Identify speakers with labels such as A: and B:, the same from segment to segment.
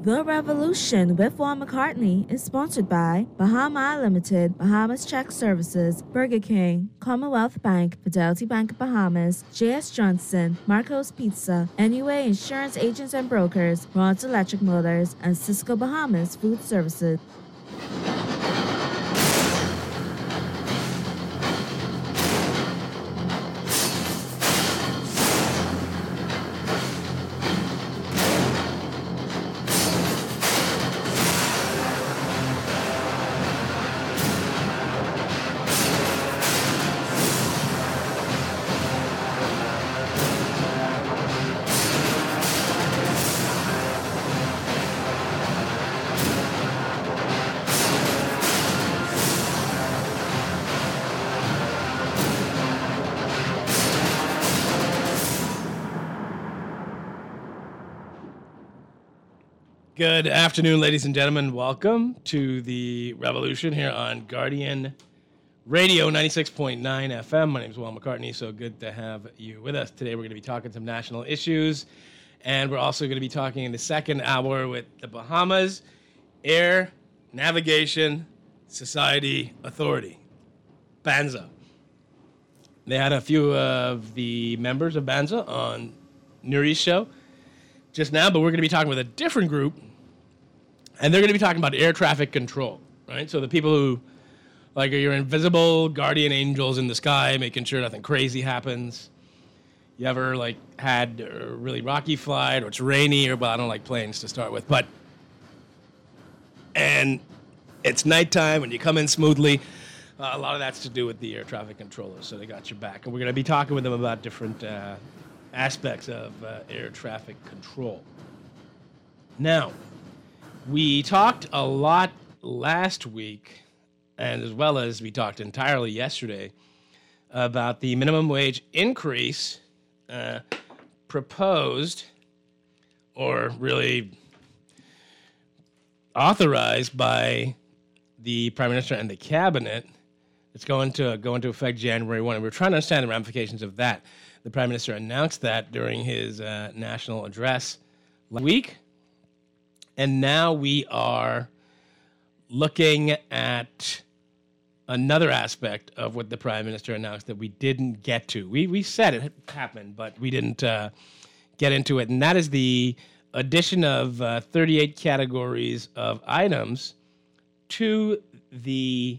A: The Revolution with Paul McCartney is sponsored by Bahama Limited, Bahamas Check Services, Burger King, Commonwealth Bank, Fidelity Bank of Bahamas, J.S. Johnson, Marco's Pizza, NUA Insurance Agents and Brokers, Rods Electric Motors, and Cisco Bahamas Food Services.
B: Good afternoon, ladies and gentlemen. Welcome to the Revolution here on Guardian Radio 96.9 FM. My name is Will McCartney, so good to have you with us. Today we're going to be talking some national issues, and we're also going to be talking in the second hour with the Bahamas Air Navigation Society Authority, BANSA. They had a few of the members of BANSA on Nuri's show just now, but we're going to be talking with a different group, and they're going to be talking about air traffic control, right? So the people who, like, are your invisible guardian angels in the sky, making sure nothing crazy happens. You ever, like, had a really rocky flight, or it's rainy, or, well, I don't like planes to start with, and it's nighttime when you come in smoothly. A lot of that's to do with the air traffic controllers, so they got your back. And we're going to be talking with them about different aspects of air traffic control. Now, we talked a lot last week, and as well as we talked entirely yesterday, about the minimum wage increase proposed, or really authorized by the Prime Minister and the Cabinet. It's going to go into effect January 1, and we're trying to understand the ramifications of that. The Prime Minister announced that during his national address last week, and now we are looking at another aspect of what the Prime Minister announced that we didn't get to. We said it happened, but we didn't get into it, and that is the addition of 38 categories of items to the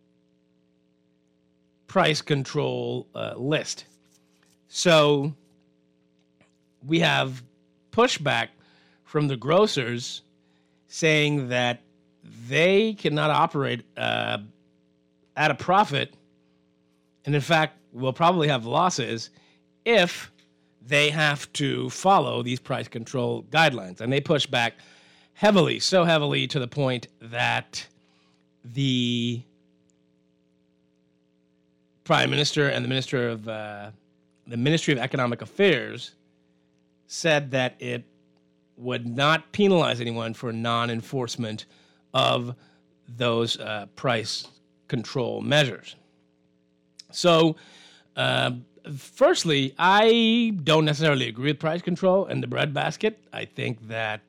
B: price control list. So we have pushback from the grocers saying that they cannot operate at a profit, and in fact will probably have losses if they have to follow these price control guidelines. And they push back heavily, so heavily to the point that the Prime Minister and the Ministry of Economic Affairs said that it would not penalize anyone for non-enforcement of those price control measures. So, firstly, I don't necessarily agree with price control and the breadbasket. I think that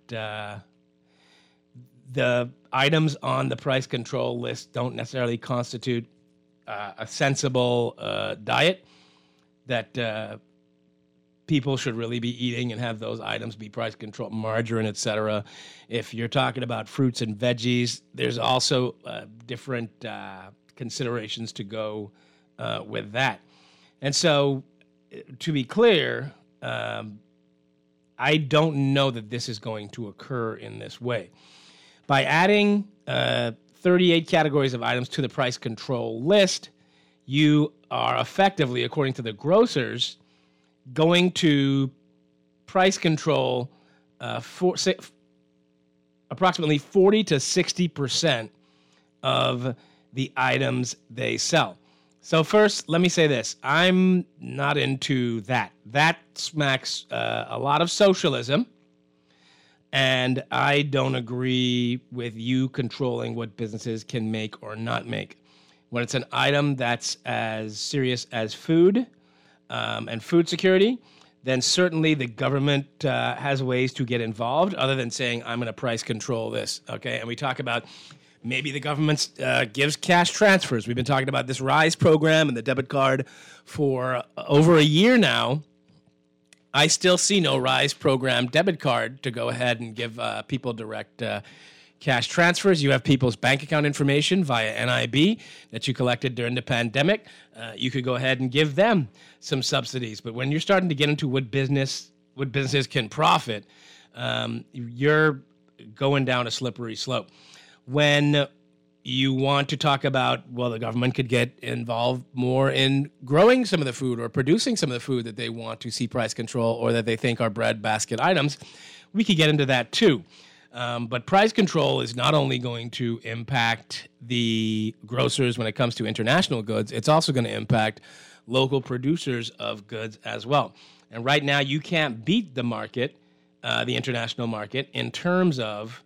B: the items on the price control list don't necessarily constitute a sensible diet that people should really be eating, and have those items be price controlled, margarine, etc. If you're talking about fruits and veggies, there's also different considerations to go with that. And so, to be clear, I don't know that this is going to occur in this way. By adding 38 categories of items to the price control list, you are effectively, according to the grocers, going to price control approximately 40 to 60% of the items they sell. So first, let me say this. I'm not into that. That smacks a lot of socialism, and I don't agree with you controlling what businesses can make or not make. When it's an item that's as serious as food and food security, then certainly the government has ways to get involved other than saying, I'm going to price control this, okay? And we talk about maybe the government gives cash transfers. We've been talking about this RISE program and the debit card for over a year now. I still see no RISE program debit card to go ahead and give people direct cash transfers. You have people's bank account information via NIB that you collected during the pandemic. You could go ahead and give them some subsidies. But when you're starting to get into what businesses can profit, you're going down a slippery slope. When you want to talk about, well, the government could get involved more in growing some of the food or producing some of the food that they want to see price control or that they think are breadbasket items, we could get into that too. But price control is not only going to impact the grocers when it comes to international goods, it's also going to impact local producers of goods as well. And right now, you can't beat the market, the international market, in terms of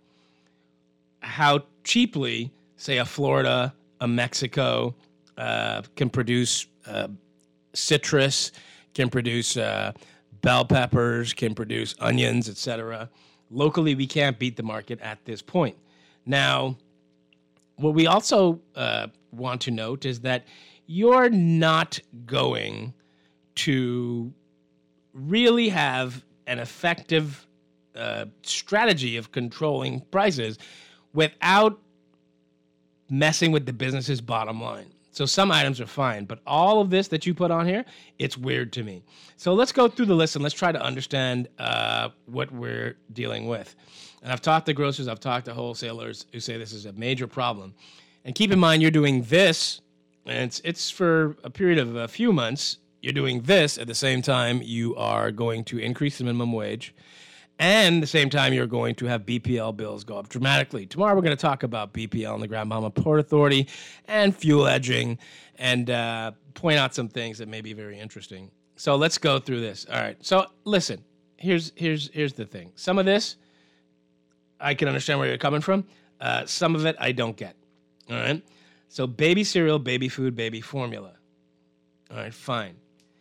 B: how cheaply, say, a Florida, a Mexico can produce citrus, can produce bell peppers, can produce onions, etc. Locally, we can't beat the market at this point. Now, what we also want to note is that you're not going to really have an effective strategy of controlling prices without messing with the business's bottom line. So some items are fine, but all of this that you put on here, it's weird to me. So let's go through the list and let's try to understand what we're dealing with. And I've talked to grocers, I've talked to wholesalers who say this is a major problem. And keep in mind, you're doing this, and it's for a period of a few months. You're doing this at the same time you are going to increase the minimum wage. And at the same time, you're going to have BPL bills go up dramatically. Tomorrow, we're going to talk about BPL and the Grand Bahama Port Authority and fuel edging and point out some things that may be very interesting. So let's go through this. All right. So listen, here's the thing. Some of this, I can understand where you're coming from. Some of it, I don't get. All right. So baby cereal, baby food, baby formula. All right, fine.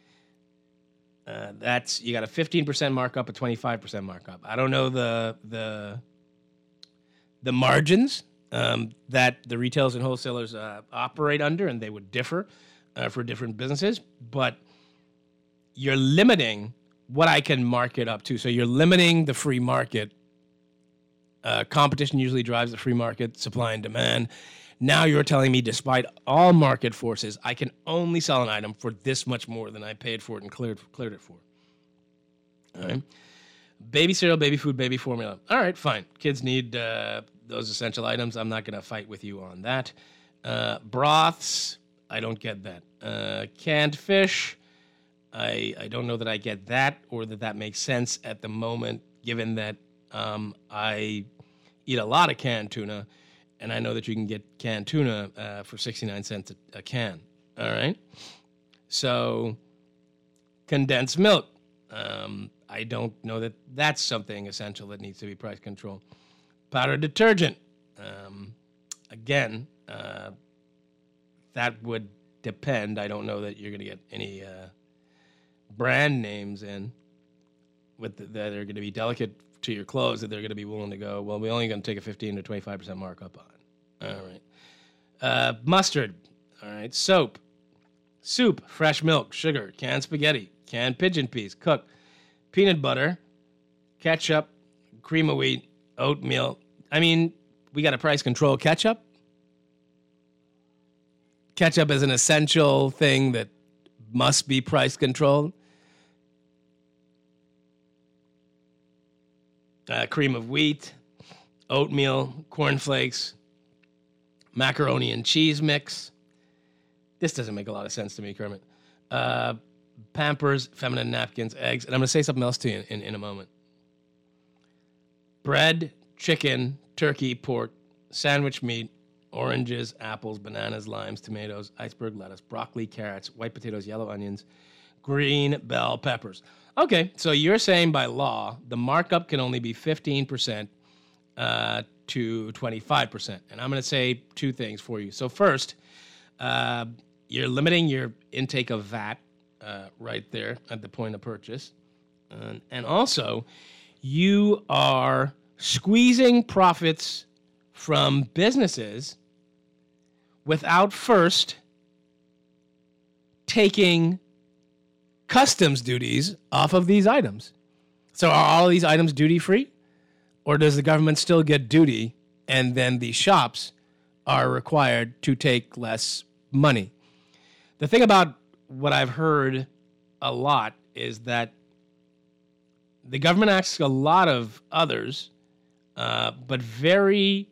B: That's, you got a 15% markup, a 25% markup. I don't know the margins that the retailers and wholesalers operate under, and they would differ for different businesses. But you're limiting what I can mark it up to. So you're limiting the free market. Competition usually drives the free market, supply and demand. Now you're telling me, despite all market forces, I can only sell an item for this much more than I paid for it and cleared it for. All right. Baby cereal, baby food, baby formula. All right, fine. Kids need those essential items. I'm not going to fight with you on that. Broths, I don't get that. Canned fish, I don't know that I get that or that makes sense at the moment, given that I eat a lot of canned tuna. And I know that you can get canned tuna for 69 cents a can. All right. So condensed milk. I don't know that that's something essential that needs to be price controlled. Powdered detergent. Again, that would depend. I don't know that you're going to get any brand names in that are going to be delicate to your clothes, that they're going to be willing to go, well, we're only going to take a 15 to 25% markup on. All right. Mustard. All right. Soap. Soup. Fresh milk. Sugar. Canned spaghetti. Canned pigeon peas. Cooked. Peanut butter. Ketchup. Cream of wheat. Oatmeal. I mean, we got to price control ketchup. Ketchup is an essential thing that must be price controlled. Cream of wheat, oatmeal, cornflakes, macaroni and cheese mix. This doesn't make a lot of sense to me, Kermit. Pampers, feminine napkins, eggs. And I'm going to say something else to you in a moment. Bread, chicken, turkey, pork, sandwich meat, oranges, apples, bananas, limes, tomatoes, iceberg lettuce, broccoli, carrots, white potatoes, yellow onions, green bell peppers. Okay, so you're saying by law, the markup can only be 15% to 25%. And I'm going to say two things for you. So first, you're limiting your intake of VAT right there at the point of purchase. And also, you are squeezing profits from businesses without first taking customs duties off of these items. So are all of these items duty-free? Or does the government still get duty and then the shops are required to take less money? The thing about what I've heard a lot is that the government asks a lot of others, but very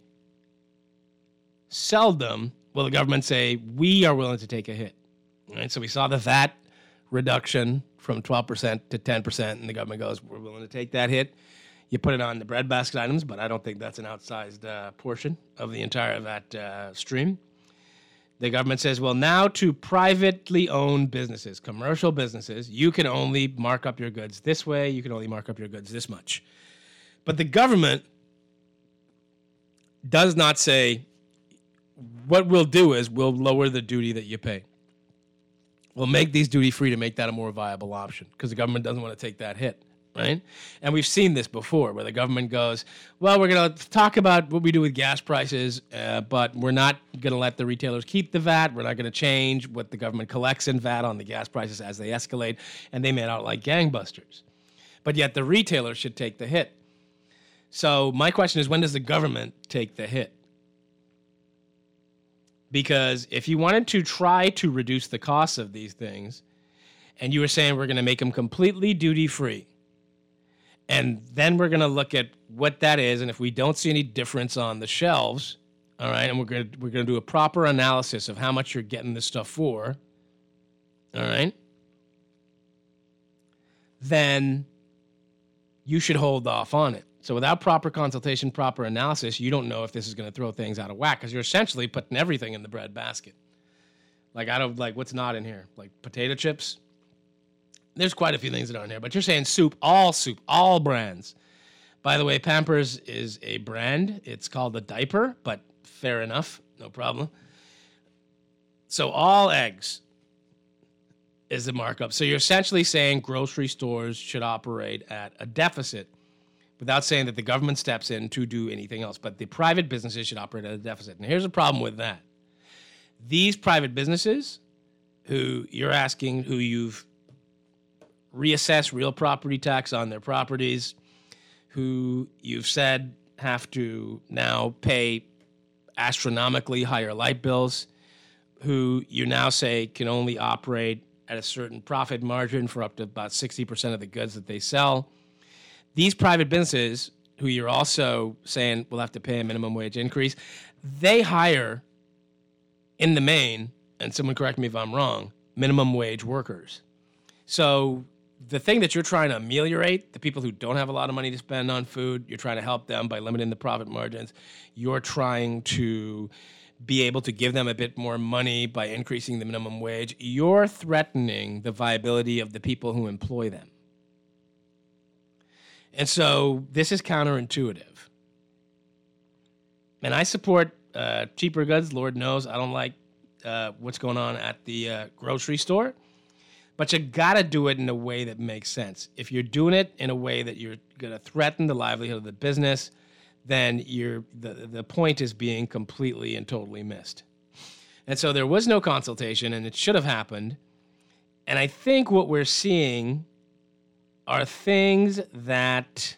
B: seldom will the government say, we are willing to take a hit. All right, so we saw the VAT reduction from 12% to 10%, and the government goes, we're willing to take that hit. You put it on the breadbasket items, but I don't think that's an outsized portion of the entire VAT stream. The government says, well, now to privately owned businesses, commercial businesses, you can only mark up your goods this way. You can only mark up your goods this much. But the government does not say, what we'll do is we'll lower the duty that you pay. We'll make these duty-free to make that a more viable option because the government doesn't want to take that hit. Right? And we've seen this before where the government goes, well, we're going to talk about what we do with gas prices, but we're not going to let the retailers keep the VAT. We're not going to change what the government collects in VAT on the gas prices as they escalate. And they made out like gangbusters. But yet the retailer should take the hit. So my question is, when does the government take the hit? Because if you wanted to try to reduce the costs of these things, and you were saying we're going to make them completely duty-free, and then we're going to look at what that is, and if we don't see any difference on the shelves, all right, and we're going to do a proper analysis of how much you're getting this stuff for, all right, then you should hold off on it. So without proper consultation, proper analysis, you don't know if this is going to throw things out of whack because you're essentially putting everything in the bread basket. Like what's not in here? Like potato chips. There's quite a few things that aren't here, but you're saying soup, all brands. By the way, Pampers is a brand. It's called a diaper, but fair enough, no problem. So all eggs is the markup. So you're essentially saying grocery stores should operate at a deficit without saying that the government steps in to do anything else, but the private businesses should operate at a deficit. And here's the problem with that. These private businesses who you've reassess real property tax on their properties, who you've said have to now pay astronomically higher light bills, who you now say can only operate at a certain profit margin for up to about 60% of the goods that they sell. These private businesses, who you're also saying will have to pay a minimum wage increase, they hire, in the main, and someone correct me if I'm wrong, minimum wage workers. So the thing that you're trying to ameliorate, the people who don't have a lot of money to spend on food, you're trying to help them by limiting the profit margins. You're trying to be able to give them a bit more money by increasing the minimum wage. You're threatening the viability of the people who employ them. And so this is counterintuitive. And I support cheaper goods. Lord knows I don't like what's going on at the grocery store. But you got to do it in a way that makes sense. If you're doing it in a way that you're going to threaten the livelihood of the business, then the point is being completely and totally missed. And so there was no consultation, and it should have happened. And I think what we're seeing are things that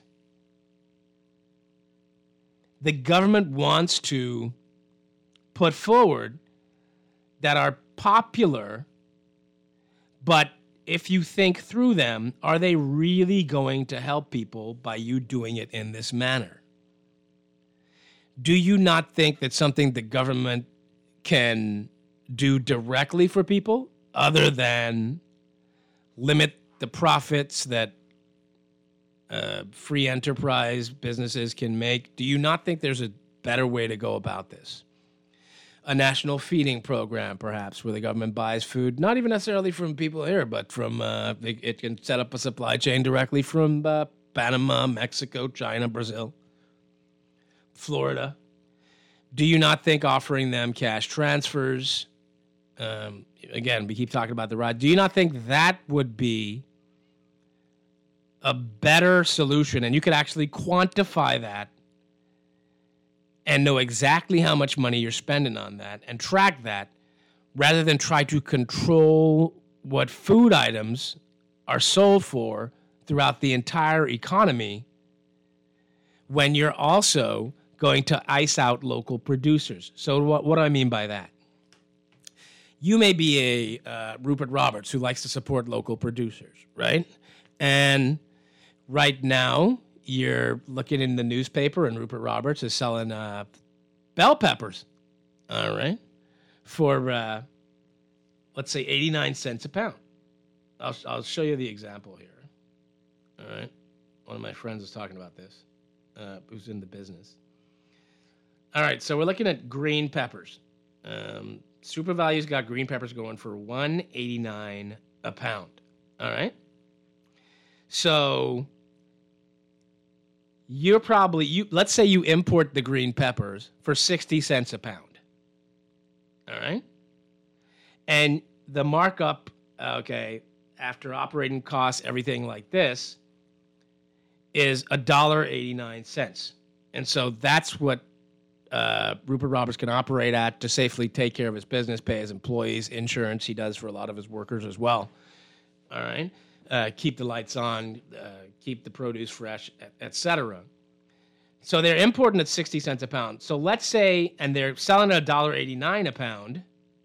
B: the government wants to put forward that are popular. But if you think through them, are they really going to help people by you doing it in this manner? Do you not think that something the government can do directly for people other than limit the profits that free enterprise businesses can make? Do you not think there's a better way to go about this? A national feeding program, perhaps, where the government buys food, not even necessarily from people here, but from it can set up a supply chain directly from Panama, Mexico, China, Brazil, Florida. Do you not think offering them cash transfers, again, we keep talking about the ride, do you not think that would be a better solution, and you could actually quantify that and know exactly how much money you're spending on that and track that, rather than try to control what food items are sold for throughout the entire economy, when you're also going to ice out local producers. So what do I mean by that? You may be a Rupert Roberts who likes to support local producers, right? And right now, you're looking in the newspaper and Rupert Roberts is selling bell peppers, all right, for, let's say, 89 cents a pound. I'll show you the example here, all right? One of my friends was talking about this, who's in the business. All right, so we're looking at green peppers. SuperValue's got green peppers going for $1.89 a pound. All right. So let's say you import the green peppers for 60 cents a pound. All right. And the markup, okay, after operating costs, everything like this, is $1.89. And so that's what Rupert Roberts can operate at to safely take care of his business, pay his employees, insurance. He does for a lot of his workers as well. All right. Keep the lights on, keep the produce fresh, etc. So they're importing at 60 cents a pound. So let's say, and they're selling at $1.89 a pound.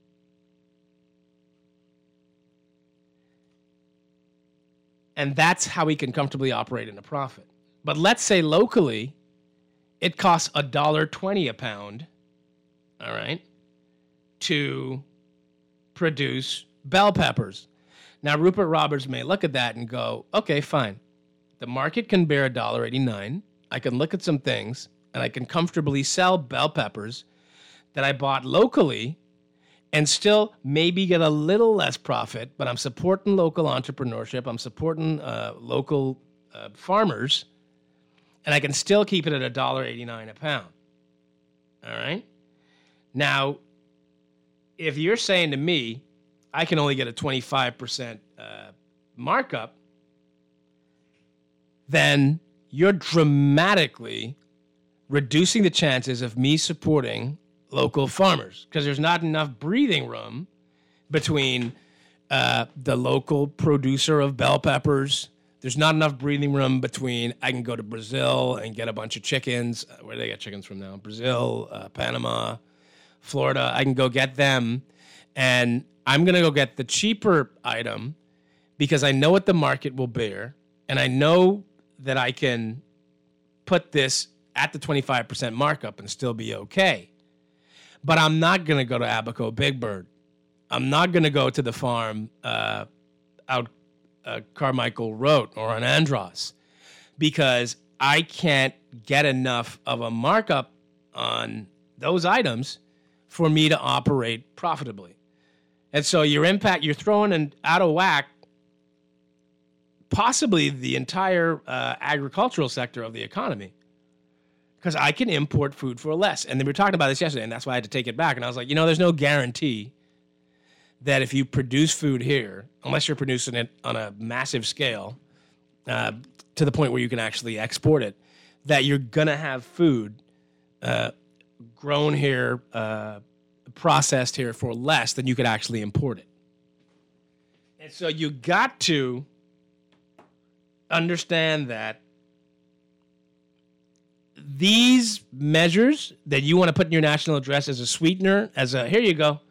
B: And that's how he can comfortably operate in a profit. But let's say locally, it costs $1.20 a pound, all right, to produce bell peppers. Now, Rupert Roberts may look at that and go, okay, fine. The market can bear $1.89. I can look at some things, and I can comfortably sell bell peppers that I bought locally and still maybe get a little less profit, but I'm supporting local entrepreneurship. I'm supporting local farmers, and I can still keep it at $1.89 a pound. All right? Now, if you're saying to me, I can only get a 25% markup, then you're dramatically reducing the chances of me supporting local farmers, because there's not enough breathing room between the local producer of bell peppers. There's not enough breathing room between I can go to Brazil and get a bunch of chickens. Where do they get chickens from now? Brazil, Panama, Florida. I can go get them, and I'm going to go get the cheaper item because I know what the market will bear, and I know that I can put this at the 25% markup and still be okay. But I'm not going to go to Abaco Big Bird. I'm not going to go to the farm out Carmichael Road or on Andros, because I can't get enough of a markup on those items for me to operate profitably. And so you're throwing out of whack possibly the entire agricultural sector of the economy, because I can import food for less. And we were talking about this yesterday, and that's why I had to take it back. And I was like, there's no guarantee that if you produce food here, unless you're producing it on a massive scale to the point where you can actually export it, that you're going to have food grown here, processed here for less than you could actually import it. And so you got to understand that these measures that you want to put in your national address as a sweetener, here you go,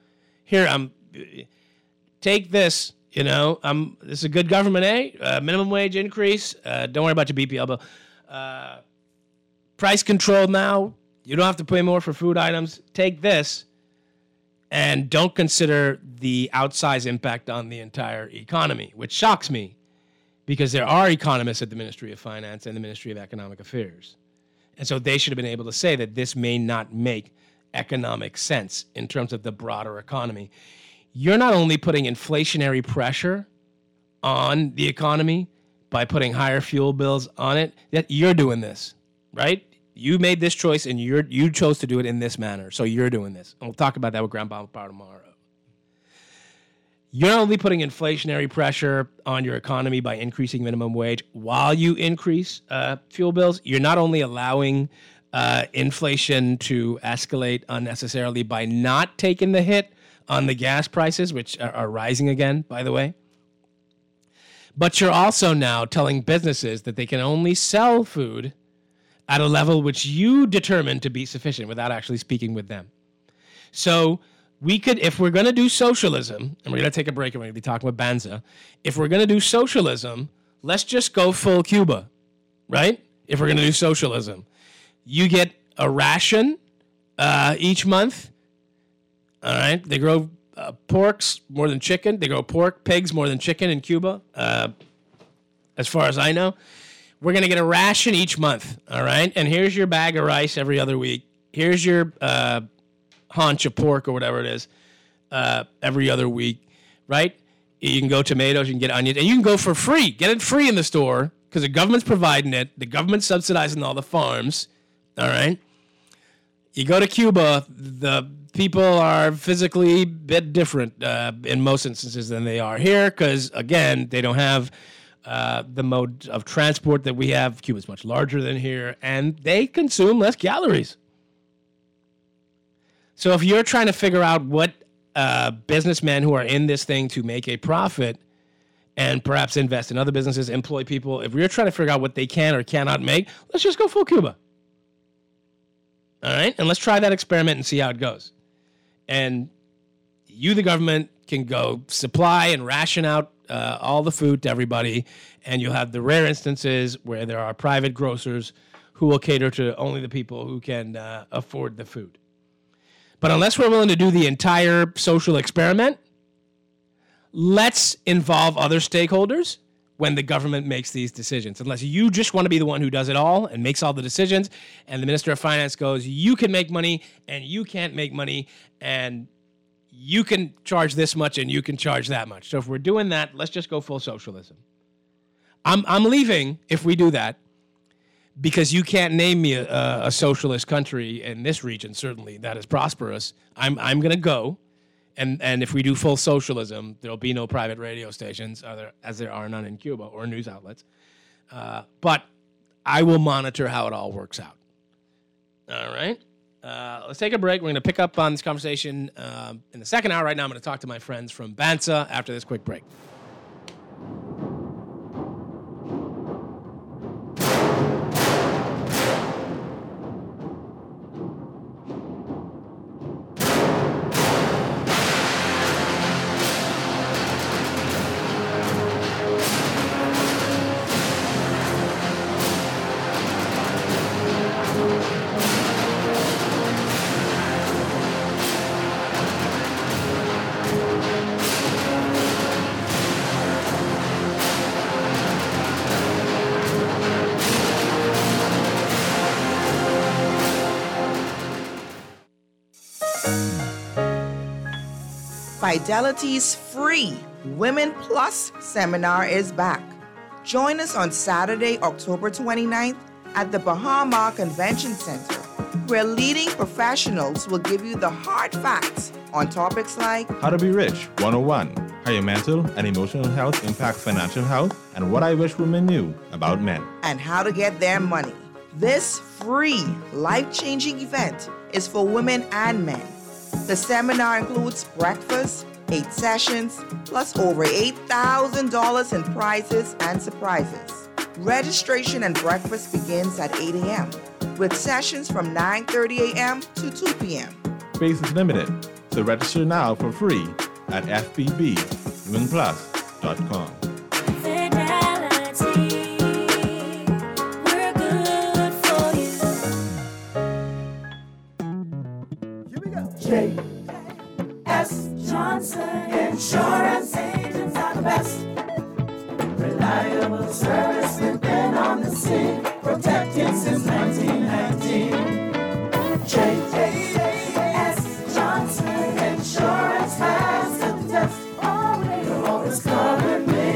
B: take this, this is a good government, minimum wage increase, don't worry about your BPL bill, price control now, you don't have to pay more for food items, take this, and don't consider the outsized impact on the entire economy, which shocks me, because there are economists at the Ministry of Finance and the Ministry of Economic Affairs. And so they should have been able to say that this may not make economic sense in terms of the broader economy. You're not only putting inflationary pressure on the economy by putting higher fuel bills on it, that you're doing this, right? You made this choice, and you chose to do it in this manner, so you're doing this. And we'll talk about that with Graham Power tomorrow. you're not only putting inflationary pressure on your economy by increasing minimum wage while you increase fuel bills, you're not only allowing inflation to escalate unnecessarily by not taking the hit on the gas prices, which are rising again, by the way, but you're also now telling businesses that they can only sell food at a level which you determine to be sufficient without actually speaking with them. So we could, if we're going to do socialism, and we're going to take a break and we're going to be talking about Banza, if we're going to do socialism, let's just go full Cuba, right? If we're going to do socialism. You get a ration each month, all right? They grow porks more than chicken. They grow pigs more than chicken in Cuba, as far as I know. We're going to get a ration each month, all right? And here's your bag of rice every other week. Here's your haunch of pork or whatever it is every other week, right? You can go tomatoes, you can get onions, and you can go for free. Get it free in the store because the government's providing it. The government's subsidizing all the farms, all right? You go to Cuba, the people are physically a bit different in most instances than they are here because, again, they don't have the mode of transport that we have. Cuba's much larger than here, and they consume less calories. So if you're trying to figure out what businessmen who are in this thing to make a profit and perhaps invest in other businesses, employ people, if you're trying to figure out what they can or cannot make, let's just go full Cuba. All right? And let's try that experiment and see how it goes. And you, the government, can go supply and ration out all the food to everybody, and you'll have the rare instances where there are private grocers who will cater to only the people who can afford the food. But unless we're willing to do the entire social experiment, let's involve other stakeholders when the government makes these decisions. Unless you just want to be the one who does it all and makes all the decisions, and the Minister of Finance goes, you can make money and you can't make money, and you can charge this much and you can charge that much. So if we're doing that, let's just go full socialism. I'm leaving if we do that, because you can't name me a socialist country in this region, certainly, that is prosperous. I'm going to go, and if we do full socialism, there'll be no private radio stations, as there are none in Cuba, or news outlets. But I will monitor how it all works out. All right? Let's take a break. We're going to pick up on this conversation in the second hour. Right now, I'm going to talk to my friends from Banza after this quick break.
C: Fidelity's free Women Plus seminar is back. Join us on Saturday, October 29th at the Bahama Convention Center, where leading professionals will give you the hard facts on topics like
D: How to Be Rich 101, how your mental and emotional health impact financial health, and what I wish women knew about men,
C: and how to get their money. This free, life-changing event is for women and men. The seminar includes breakfast, 8 sessions, plus over $8,000 in prizes and surprises. Registration and breakfast begins at 8 a.m., with sessions from 9:30 a.m. to 2 p.m.
D: Space is limited, so register now for free at fbbwomenplus.com.
E: J.S. Johnson Insurance agents are the best. Reliable service, we've been on the scene, protecting since 1919. J.S. Johnson Insurance has the test. You'll always cover me.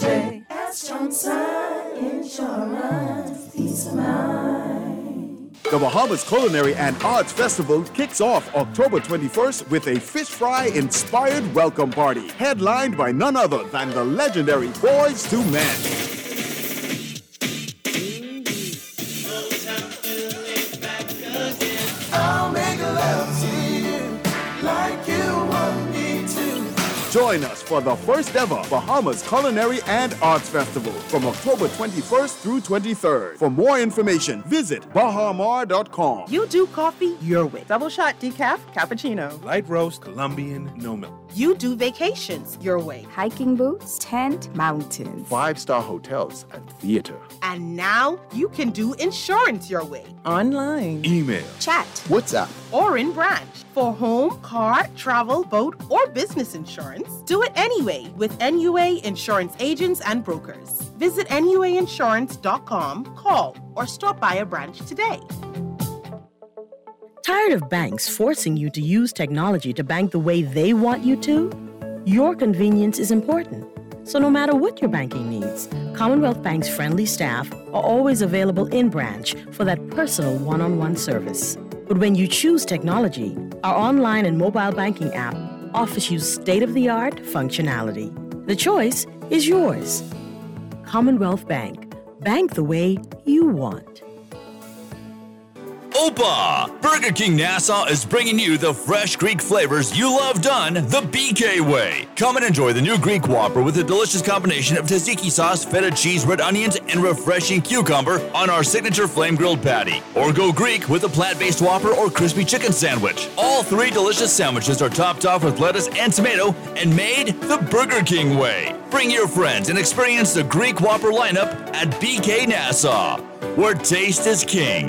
E: J.S. Johnson Insurance, peace of mind.
F: The Bahamas Culinary and Arts Festival kicks off October 21st with a fish fry-inspired welcome party, headlined by none other than the legendary Boys II Men.
E: I'll make love to you like you want me to.
F: Join us for the first ever Bahamas Culinary and Arts Festival from October 21st through 23rd. For more information, visit bahamar.com.
G: You do coffee your way. Double shot decaf, cappuccino.
H: Light roast, Colombian, no milk.
G: You do vacations your way.
I: Hiking boots, tent, mountains.
H: 5-star hotels and theater.
G: And now you can do insurance your way. Online.
H: Email.
I: Chat.
H: WhatsApp.
G: Or in branch. For home, car, travel, boat, or business insurance, do it anyway with NUA Insurance Agents and Brokers. Visit NUAinsurance.com, call, or stop by a branch today.
J: Tired of banks forcing you to use technology to bank the way they want you to? Your convenience is important. So no matter what your banking needs, Commonwealth Bank's friendly staff are always available in branch for that personal one-on-one service. But when you choose technology, our online and mobile banking app offers you state-of-the-art functionality. The choice is yours. Commonwealth Bank. Bank the way you want.
K: Opa! Burger King Nassau is bringing you the fresh Greek flavors you love done the BK way. Come and enjoy the new Greek Whopper with a delicious combination of tzatziki sauce, feta cheese, red onions, and refreshing cucumber on our signature flame-grilled patty. Or go Greek with a plant-based Whopper or crispy chicken sandwich. All three delicious sandwiches are topped off with lettuce and tomato and made the Burger King way. Bring your friends and experience the Greek Whopper lineup at BK Nassau, where taste is king.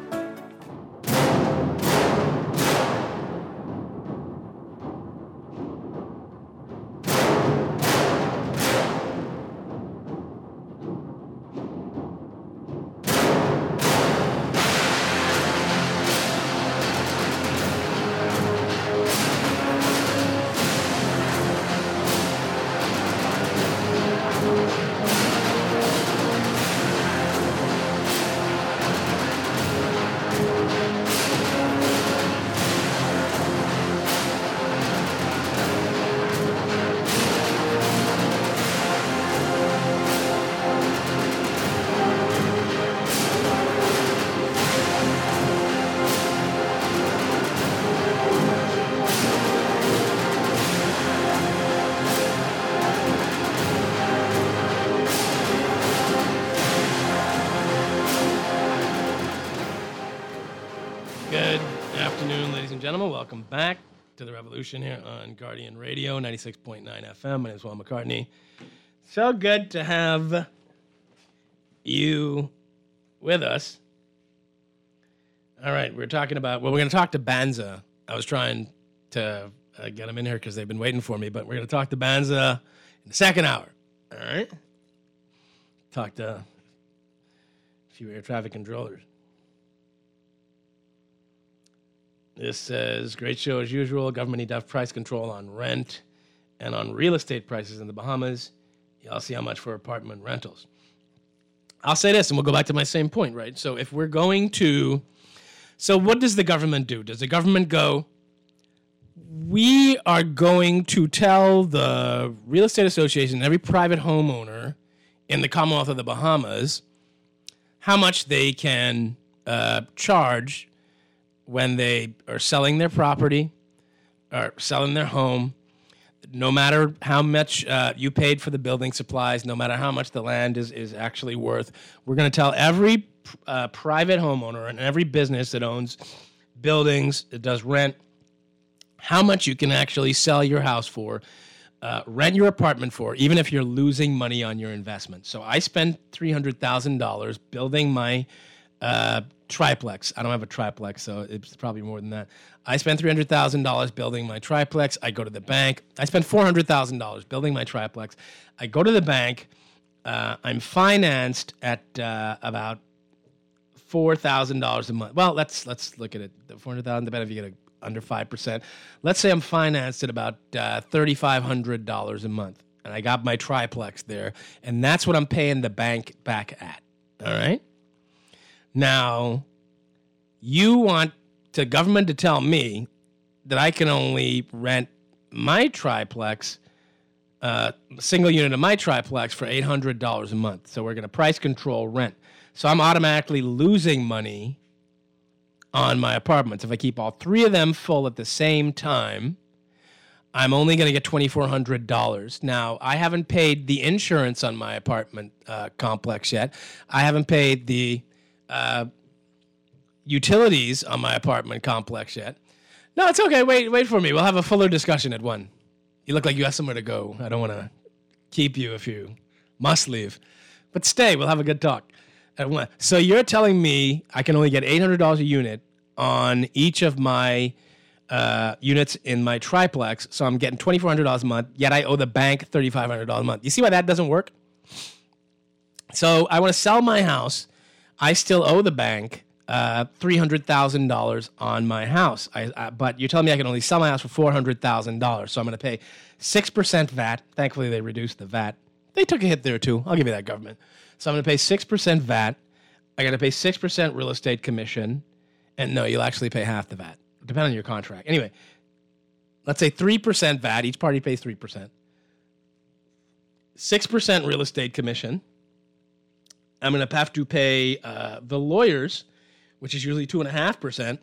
B: Good afternoon, ladies and gentlemen. Welcome back to the Revolution here on Guardian Radio, 96.9 FM. My name is Will McCartney. So good to have you with us. All right, we're talking about, we're going to talk to Banza. I was trying to get them in here because they've been waiting for me, but we're going to talk to Banza in the second hour. All right? Talk to a few air traffic controllers. This says, great show as usual. Government need to have price control on rent and on real estate prices in the Bahamas. Y'all see how much for apartment rentals. I'll say this, and we'll go back to my same point, right? So if we're going to... So what does the government do? Does the government go, we are going to tell the real estate association, every private homeowner in the Commonwealth of the Bahamas, how much they can charge when they are selling their property or selling their home, no matter how much you paid for the building supplies, no matter how much the land is actually worth, we're going to tell every private homeowner and every business that owns buildings, that does rent, how much you can actually sell your house for, rent your apartment for, even if you're losing money on your investment. So I spent $300,000 building my triplex. I don't have a triplex, so it's probably more than that. I spent $300,000 building my triplex. I go to the bank. I spent $400,000 building my triplex. I go to the bank. I'm financed at about $4,000 a month. Well, let's look at it. The $400,000. Depending if you get under 5%. Let's say I'm financed at about $3,500 a month, and I got my triplex there, and that's what I'm paying the bank back at. All right. Now, You want the government to tell me that I can only rent my triplex, single unit of my triplex for $800 a month. So we're going to price control rent. So I'm automatically losing money on my apartments. If I keep all three of them full at the same time, I'm only going to get $2,400. Now, I haven't paid the insurance on my apartment complex yet. I haven't paid the utilities on my apartment complex yet. No, it's okay. Wait for me. We'll have a fuller discussion at 1. You look like you have somewhere to go. I don't want to keep you if you must leave. But stay. We'll have a good talk at 1. So you're telling me I can only get $800 a unit on each of my units in my triplex, so I'm getting $2,400 a month, yet I owe the bank $3,500 a month. You see why that doesn't work? So I want to sell my house. I still owe the bank $300,000 on my house. But you're telling me I can only sell my house for $400,000, so I'm going to pay 6% VAT. Thankfully, they reduced the VAT. They took a hit there, too. I'll give you that, government. So I'm going to pay 6% VAT. I got to pay 6% real estate commission. And no, you'll actually pay half the VAT, depending on your contract. Anyway, let's say 3% VAT. Each party pays 3%. 6% real estate commission. I'm going to have to pay the lawyers, which is usually 2.5%.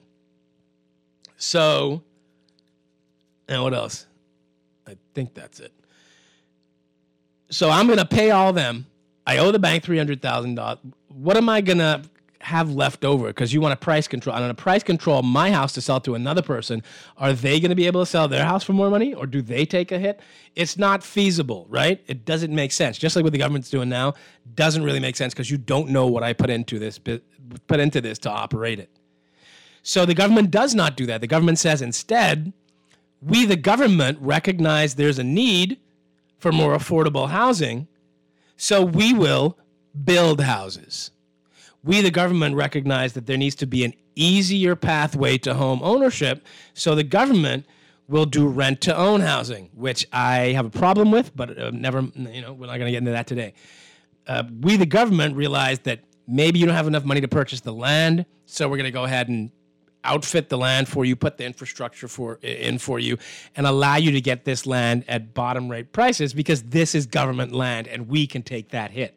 B: So, and what else? I think that's it. So I'm going to pay all them. I owe the bank $300,000. What am I going to have left over? Because you want to price control. I'm going to price control my house to sell to another person. Are they going to be able to sell their house for more money, or do they take a hit? It's not feasible, right? It doesn't make sense. Just like what the government's doing now, doesn't really make sense because you don't know what I put into this to operate it. So the government does not do that. The government says instead, we, the government, recognize there's a need for more affordable housing, so we will build houses. We, the government, recognize that there needs to be an easier pathway to home ownership, so the government will do rent-to-own housing, which I have a problem with, but we're not going to get into that today. We, the government, realize that maybe you don't have enough money to purchase the land, so we're going to go ahead and outfit the land for you, put the infrastructure in for you, and allow you to get this land at bottom-rate prices because this is government land, and we can take that hit.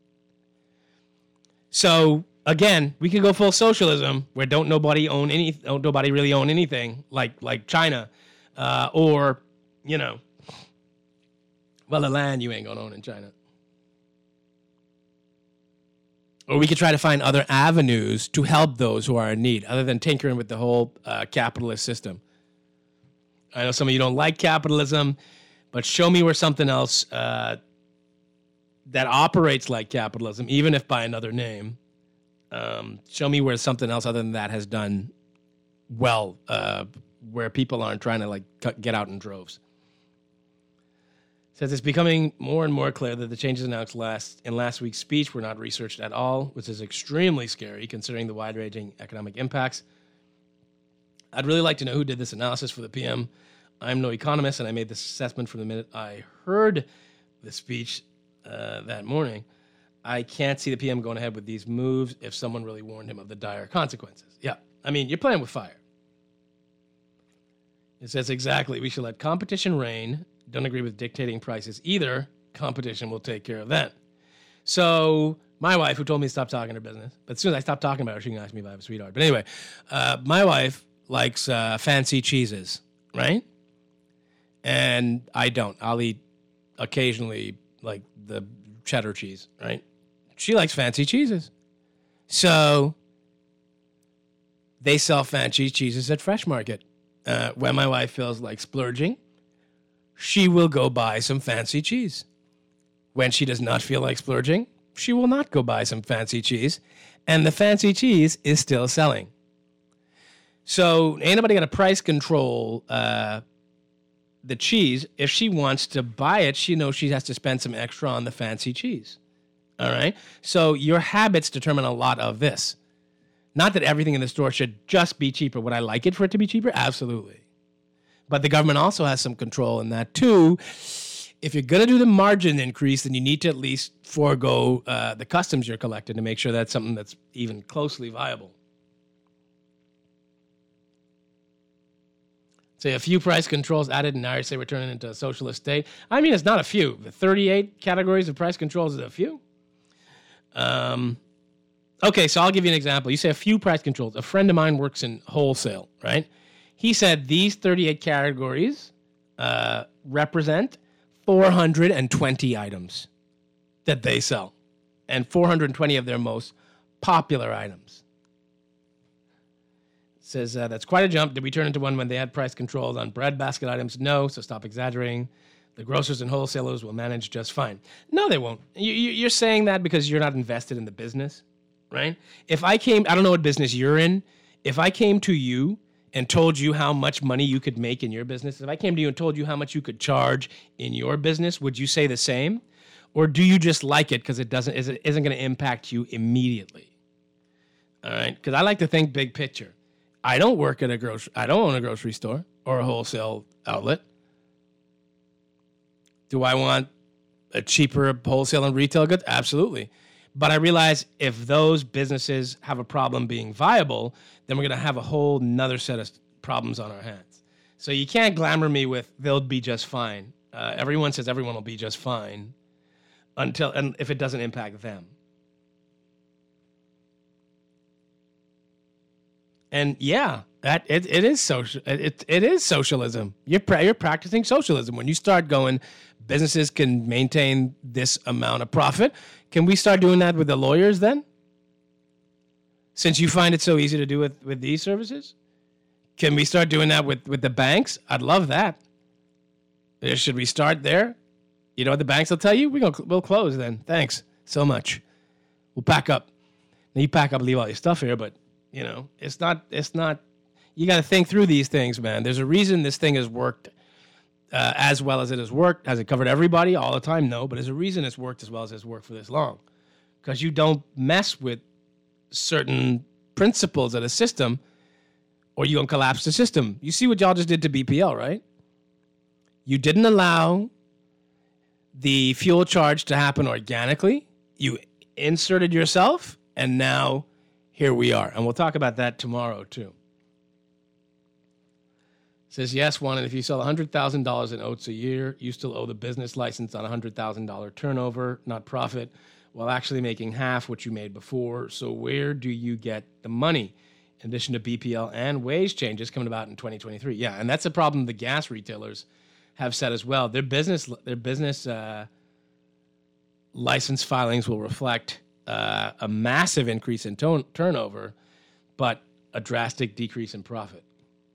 B: So again, we could go full socialism where don't nobody really own anything like China, or the land you ain't gonna own in China. Or we could try to find other avenues to help those who are in need, other than tinkering with the whole capitalist system. I know some of you don't like capitalism, but show me where something else that operates like capitalism, even if by another name. Show me where something else other than that has done well, where people aren't trying to get out in droves. It says it's becoming more and more clear that the changes announced in last week's speech were not researched at all, which is extremely scary considering the wide-ranging economic impacts. I'd really like to know who did this analysis for the PM. I'm no economist, and I made this assessment from the minute I heard the speech that morning. I can't see the PM going ahead with these moves if someone really warned him of the dire consequences. Yeah, I mean, you're playing with fire. It says exactly, we should let competition reign. Don't agree with dictating prices either. Competition will take care of that. So my wife, who told me to stop talking her business, but as soon as I stop talking about her, she can ask me if I have a sweetheart. But anyway, my wife likes fancy cheeses, right? And I don't. I'll eat occasionally like the cheddar cheese, right? She likes fancy cheeses. So they sell fancy cheeses at Fresh Market. When my wife feels like splurging, she will go buy some fancy cheese. When she does not feel like splurging, she will not go buy some fancy cheese. And the fancy cheese is still selling. So ain't nobody got to price control the cheese. If she wants to buy it, she knows she has to spend some extra on the fancy cheese. All right? So your habits determine a lot of this. Not that everything in the store should just be cheaper. Would I like it for it to be cheaper? Absolutely. But the government also has some control in that too. If you're going to do the margin increase, then you need to at least forego the customs you're collecting to make sure that's something that's even closely viable. Say a few price controls added, and now you say we're turning into a socialist state. I mean, it's not a few. The 38 categories of price controls is a few. Okay, so I'll give you an example. You say a few price controls. A friend of mine works in wholesale, right? He said these 38 categories represent 420 items that they sell, and 420 of their most popular items. Says that's quite a jump. Did we turn into one when they had price controls on breadbasket items? No, so stop exaggerating. The grocers and wholesalers will manage just fine. No, they won't. You're saying that because you're not invested in the business, right? If I came, I don't know what business you're in. If I came to you and told you how much money you could make in your business, if I came to you and told you how much you could charge in your business, would you say the same? Or do you just like it because it isn't going to impact you immediately? All right? Because I like to think big picture. I don't work at I don't own a grocery store or a wholesale outlet. Do I want a cheaper wholesale and retail goods? Absolutely. But I realize if those businesses have a problem being viable, then we're going to have a whole nother set of problems on our hands. So you can't glamour me with they'll be just fine. Everyone says everyone will be just fine and if it doesn't impact them. And yeah, that it is social. It is socialism. You're practicing socialism when you start going. Businesses can maintain this amount of profit. Can we start doing that with the lawyers then? Since you find it so easy to do with these services, can we start doing that with the banks? I'd love that. Should we start there? You know what the banks will tell you? We'll close then. Thanks so much. We'll pack up. Now you pack up, leave all your stuff here, but you know, it's not, you got to think through these things, man. There's a reason this thing has worked as well as it has worked. Has it covered everybody all the time? No, but there's a reason it's worked as well as it's worked for this long. Because you don't mess with certain principles of the system or you don't collapse the system. You see what y'all just did to BPL, right? You didn't allow the fuel charge to happen organically. You inserted yourself, and now here we are. And we'll talk about that tomorrow, too. Says, yes, Juan, and if you sell $100,000 in oats a year, you still owe the business license on $100,000 turnover, not profit, while actually making half what you made before. So where do you get the money? In addition to BPL and wage changes coming about in 2023. Yeah, and that's a problem the gas retailers have said as well. Their business license filings will reflect a massive increase in turnover, but a drastic decrease in profit.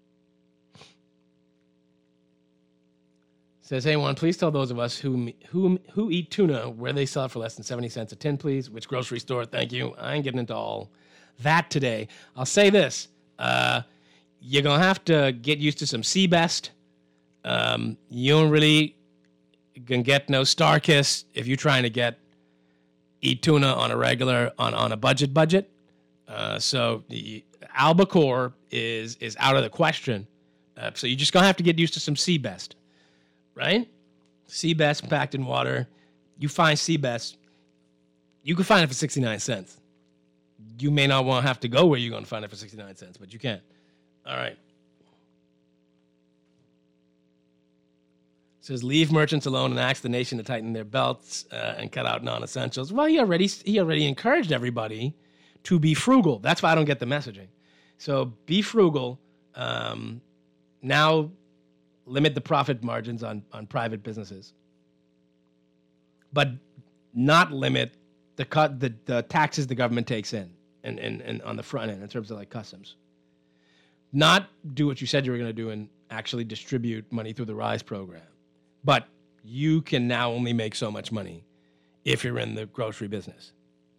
B: Says, hey, Juan, please tell those of us who eat tuna where they sell it for less than 70 cents a tin, please. Which grocery store? Thank you. I ain't getting into all that today. I'll say this. You're going to have to get used to some Seabest. You don't really going to get no Starkist if you're trying to eat tuna on a regular, on a budget. So the albacore is out of the question. So you're just going to have to get used to some Seabest. Right? Seabest packed in water. You find Seabest, you can find it for 69 cents. You may not want to have to go where you're going to find it for 69 cents, but you can. All right. It says, leave merchants alone and ask the nation to tighten their belts and cut out non-essentials. Well, he already encouraged everybody to be frugal. That's why I don't get the messaging. So be frugal. Now limit the profit margins on private businesses, but not limit the taxes the government takes in and on the front end in terms of like customs. Not do what you said you were going to do and actually distribute money through the RISE program. But you can now only make so much money if you're in the grocery business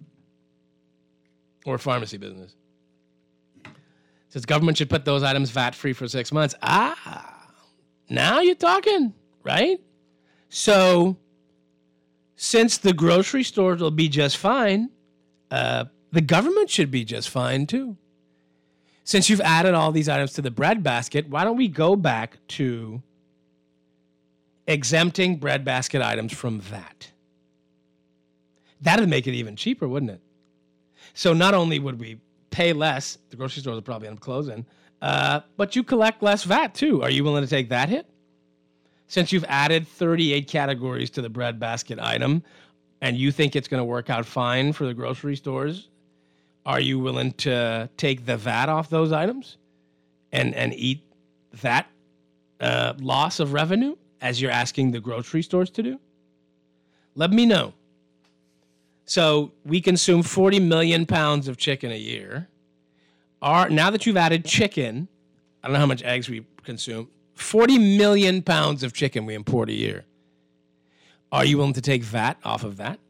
B: or pharmacy business. It says government should put those items VAT-free for 6 months. Now you're talking, right? So since the grocery stores will be just fine, the government should be just fine too. Since you've added all these items to the bread basket, why don't we go back to exempting bread basket items from VAT? That'd make it even cheaper, wouldn't it? So not only would we pay less, the grocery stores will probably end up closing, But you collect less VAT too. Are you willing to take that hit? Since you've added 38 categories to the breadbasket item and you think it's going to work out fine for the grocery stores, are you willing to take the VAT off those items and eat that loss of revenue as you're asking the grocery stores to do? Let me know. So we consume 40 million pounds of chicken a year. Now that you've added chicken, I don't know how much eggs we consume, 40 million pounds of chicken we import a year. Are you willing to take VAT off of that?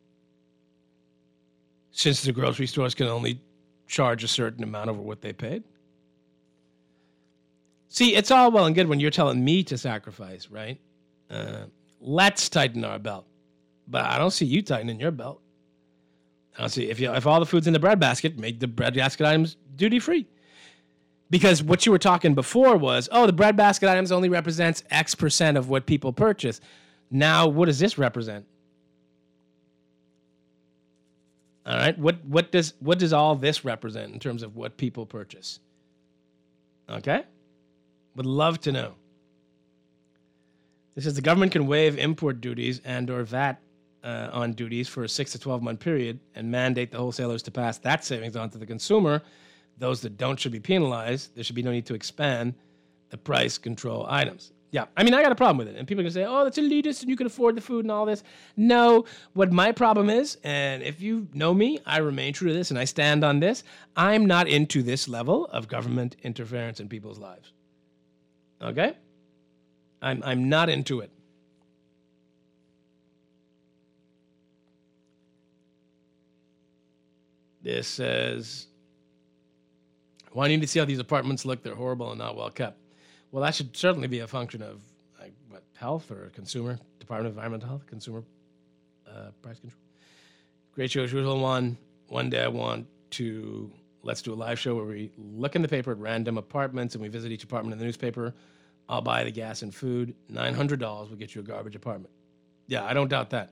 B: Since the grocery stores can only charge a certain amount over what they paid? See, it's all well and good when you're telling me to sacrifice, right? Let's tighten our belt. But I don't see you tightening your belt. I don't see, if all the food's in the breadbasket, make the breadbasket items duty-free. Because what you were talking before was, the breadbasket items only represents X percent of what people purchase. Now, what does this represent? All right, what does all this represent in terms of what people purchase? Okay? Would love to know. This says the government can waive import duties and or VAT on duties for a 6 to 12-month period and mandate the wholesalers to pass that savings on to the consumer. Those that don't should be penalized. There should be no need to expand the price control items. Yeah, I mean, I got a problem with it. And people are going to say, that's elitist and you can afford the food and all this. No, what my problem is, and if you know me, I remain true to this and I stand on this, I'm not into this level of government interference in people's lives. Okay? I'm not into it. This says, well, I need to see how these apartments look. They're horrible and not well kept. Well, that should certainly be a function of health or consumer, Department of Environmental Health, consumer price control. Great show, as usual. One day I want to, let's do a live show where we look in the paper at random apartments and we visit each apartment in the newspaper. I'll buy the gas and food. $900 will get you a garbage apartment. Yeah, I don't doubt that.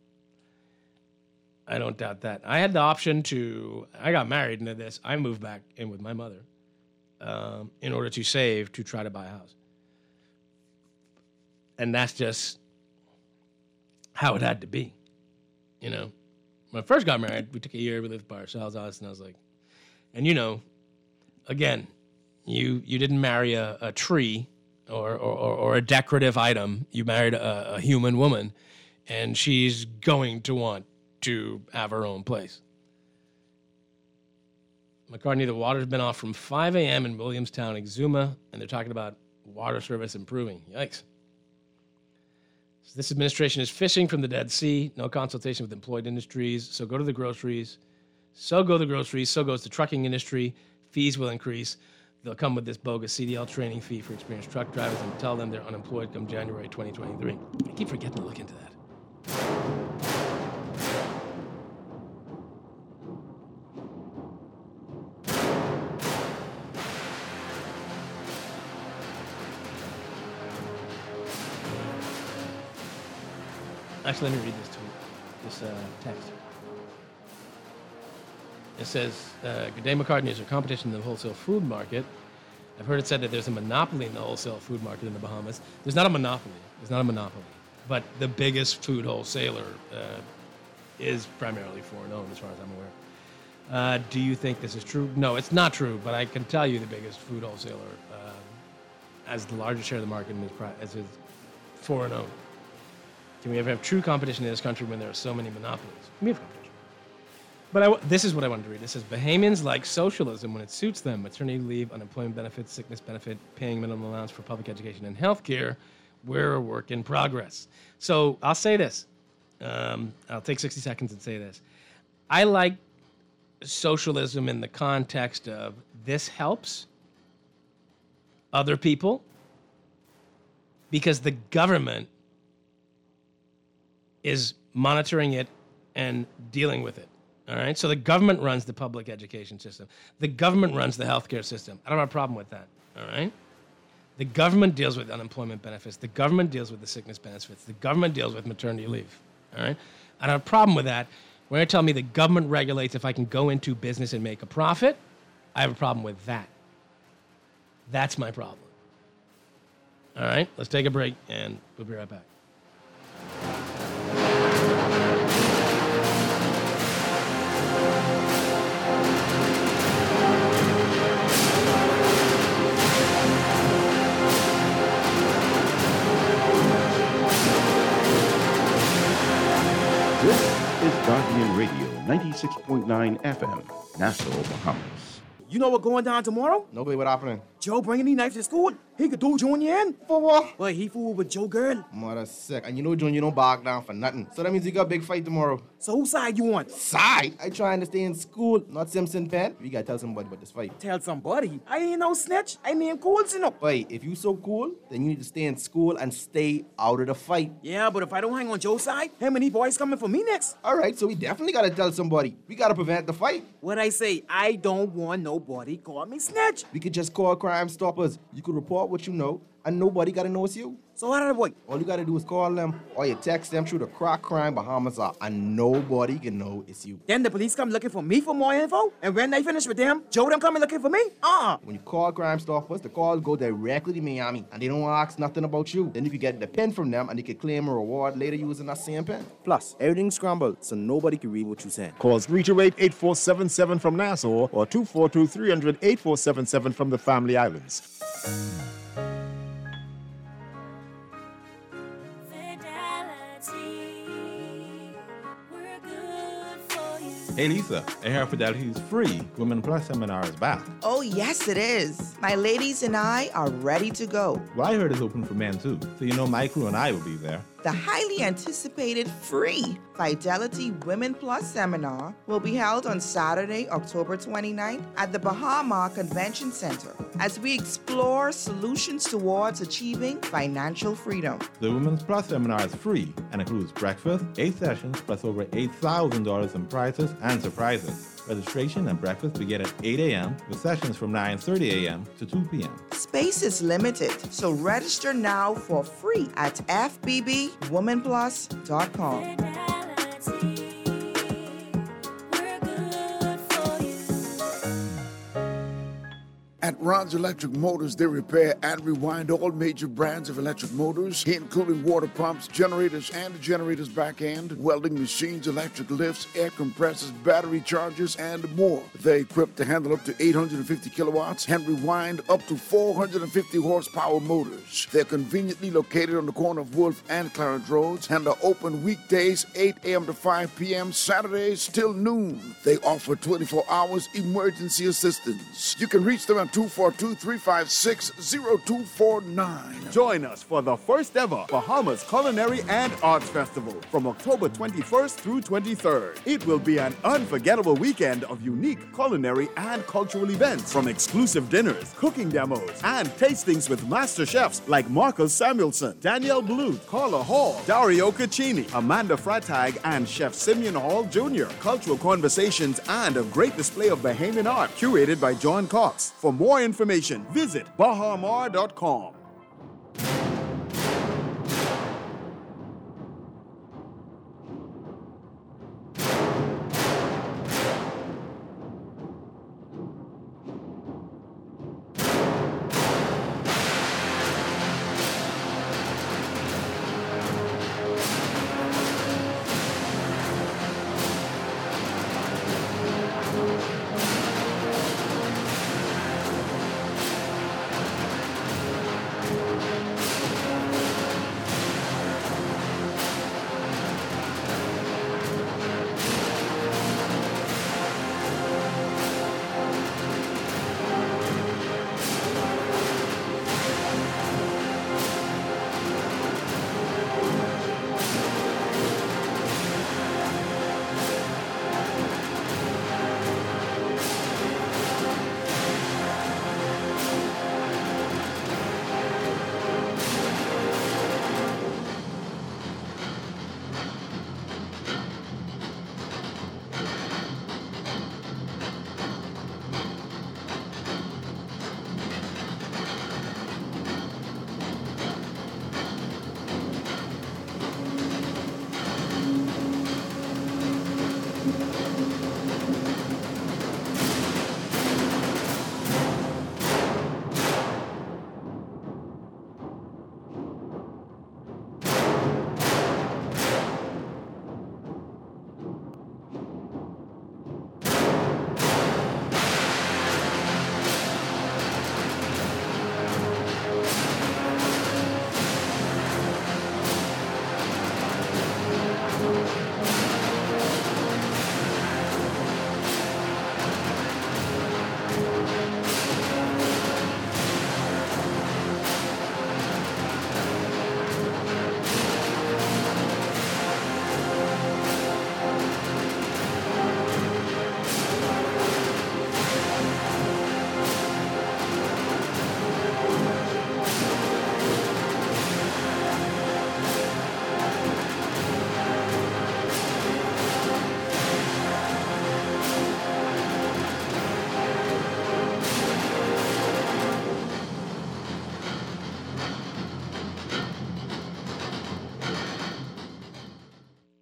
B: I had the option I got married into this. I moved back in with my mother in order to save to try to buy a house. And that's just how it had to be. You know, when I first got married, we took a year, we lived by ourselves, and I was like, and again, you didn't marry a tree or a decorative item. You married a human woman, and she's going to want to have her own place. McCartney, the water's been off from 5 a.m. in Williamstown, Exuma, and they're talking about water service improving. Yikes. So this administration is fishing from the Dead Sea. No consultation with employed industries. So go to the groceries. So goes the trucking industry. Fees will increase. They'll come with this bogus CDL training fee for experienced truck drivers and tell them they're unemployed come January 2023. I keep forgetting to look into that. Actually, let me read this text. It says, good day, McCartney. Is there competition in the wholesale food market? I've heard it said that there's a monopoly in the wholesale food market in the Bahamas. There's not a monopoly. But the biggest food wholesaler is primarily foreign-owned, as far as I'm aware. Do you think this is true? No, it's not true, but I can tell you the biggest food wholesaler has the largest share of the market is foreign-owned. Can we ever have true competition in this country when there are so many monopolies? We have competition. But this is what I wanted to read. It says, Bahamians like socialism when it suits them. Maternity leave, unemployment benefits, sickness benefit, paying minimum allowance for public education and health care. We're a work in progress. So I'll say this. I'll take 60 seconds and say this. I like socialism in the context of this helps other people because the government is monitoring it and dealing with it. All right? So the government runs the public education system. The government runs the healthcare system. I don't have a problem with that. All right? The government deals with unemployment benefits. The government deals with the sickness benefits. The government deals with maternity leave. All right? I don't have a problem with that. When you tell me the government regulates if I can go into business and make a profit, I have a problem with that. That's my problem. All right, let's take a break, and we'll be right back.
L: This is Guardian Radio, 96.9 FM, Nassau, Bahamas.
M: You know what going down tomorrow?
N: Nobody, what happening?
M: Joe bringing these knives to school. He could do Junior in.
N: For what?
M: Well, he fooled with Joe girl.
N: Mother sick. And you know Junior don't back down for nothing. So that means you got a big fight tomorrow.
M: So whose side you want?
N: Side? I trying to stay in school, not Simpson Pen. We gotta tell somebody about this fight.
M: Tell somebody? I ain't no snitch. I mean cool, you know.
N: Wait, if you so cool, then you need to stay in school and stay out of the fight.
M: Yeah, but if I don't hang on Joe's side, how many boys coming for me next?
N: All right, so we definitely gotta tell somebody. We gotta prevent the fight.
M: What I say? I don't want nobody call me snitch.
N: We could just call Crime Stoppers. You could report what you know, and nobody gotta know it's you.
M: So how did I avoid?
N: All you gotta do is call them, or you text them through the Crack Crime Bahamas app, and nobody can know it's you.
M: Then the police come looking for me for more info, and when they finish with them, Joe them coming looking for me?
N: When you call Crime Stoppers, the calls go directly to Miami, and they don't ask nothing about you. Then you can get the pen from them, and you can claim a reward later using that same pen.
O: Plus, everything's scrambled, so nobody can read what you're saying.
P: Call 328-8477 from Nassau or 242-300-8477 from the Family Islands.
D: Hey Lisa, I hear Fidelity's free Women Plus seminar is back.
C: Oh, yes, it is. My ladies and I are ready to go.
D: Well, I heard it's open for men too, so you know my crew and I will be there.
C: The highly anticipated free Fidelity Women Plus seminar will be held on Saturday, October 29th at the Bahama Convention Center as we explore solutions towards achieving financial freedom.
D: The Women's Plus seminar is free and includes breakfast, 8 sessions, plus over $8,000 in prizes and surprises. Registration and breakfast begin at 8 a.m. with sessions from 9:30 a.m. to 2 p.m.
C: Space is limited, so register now for free at fbbwomanplus.com.
Q: At Ron's Electric Motors, they repair and rewind all major brands of electric motors, including water pumps, generators and the generator's back end, welding machines, electric lifts, air compressors, battery chargers, and more. They're equipped to handle up to 850 kilowatts and rewind up to 450 horsepower motors. They're conveniently located on the corner of Wolf and Clarence Roads and are open weekdays 8 a.m. to 5 p.m., Saturdays till noon. They offer 24 hours emergency assistance. You can reach them at 242-356-0249.
F: Join us for the first ever Bahamas Culinary and Arts Festival from October 21st through 23rd. It will be an unforgettable weekend of unique culinary and cultural events, from exclusive dinners, cooking demos, and tastings with master chefs like Marcus Samuelson, Danielle Bluth, Carla Hall, Dario Caccini, Amanda Freitag, and Chef Simeon Hall Jr. Cultural conversations and a great display of Bahamian art curated by John Cox. For more information, visit bahamar.com.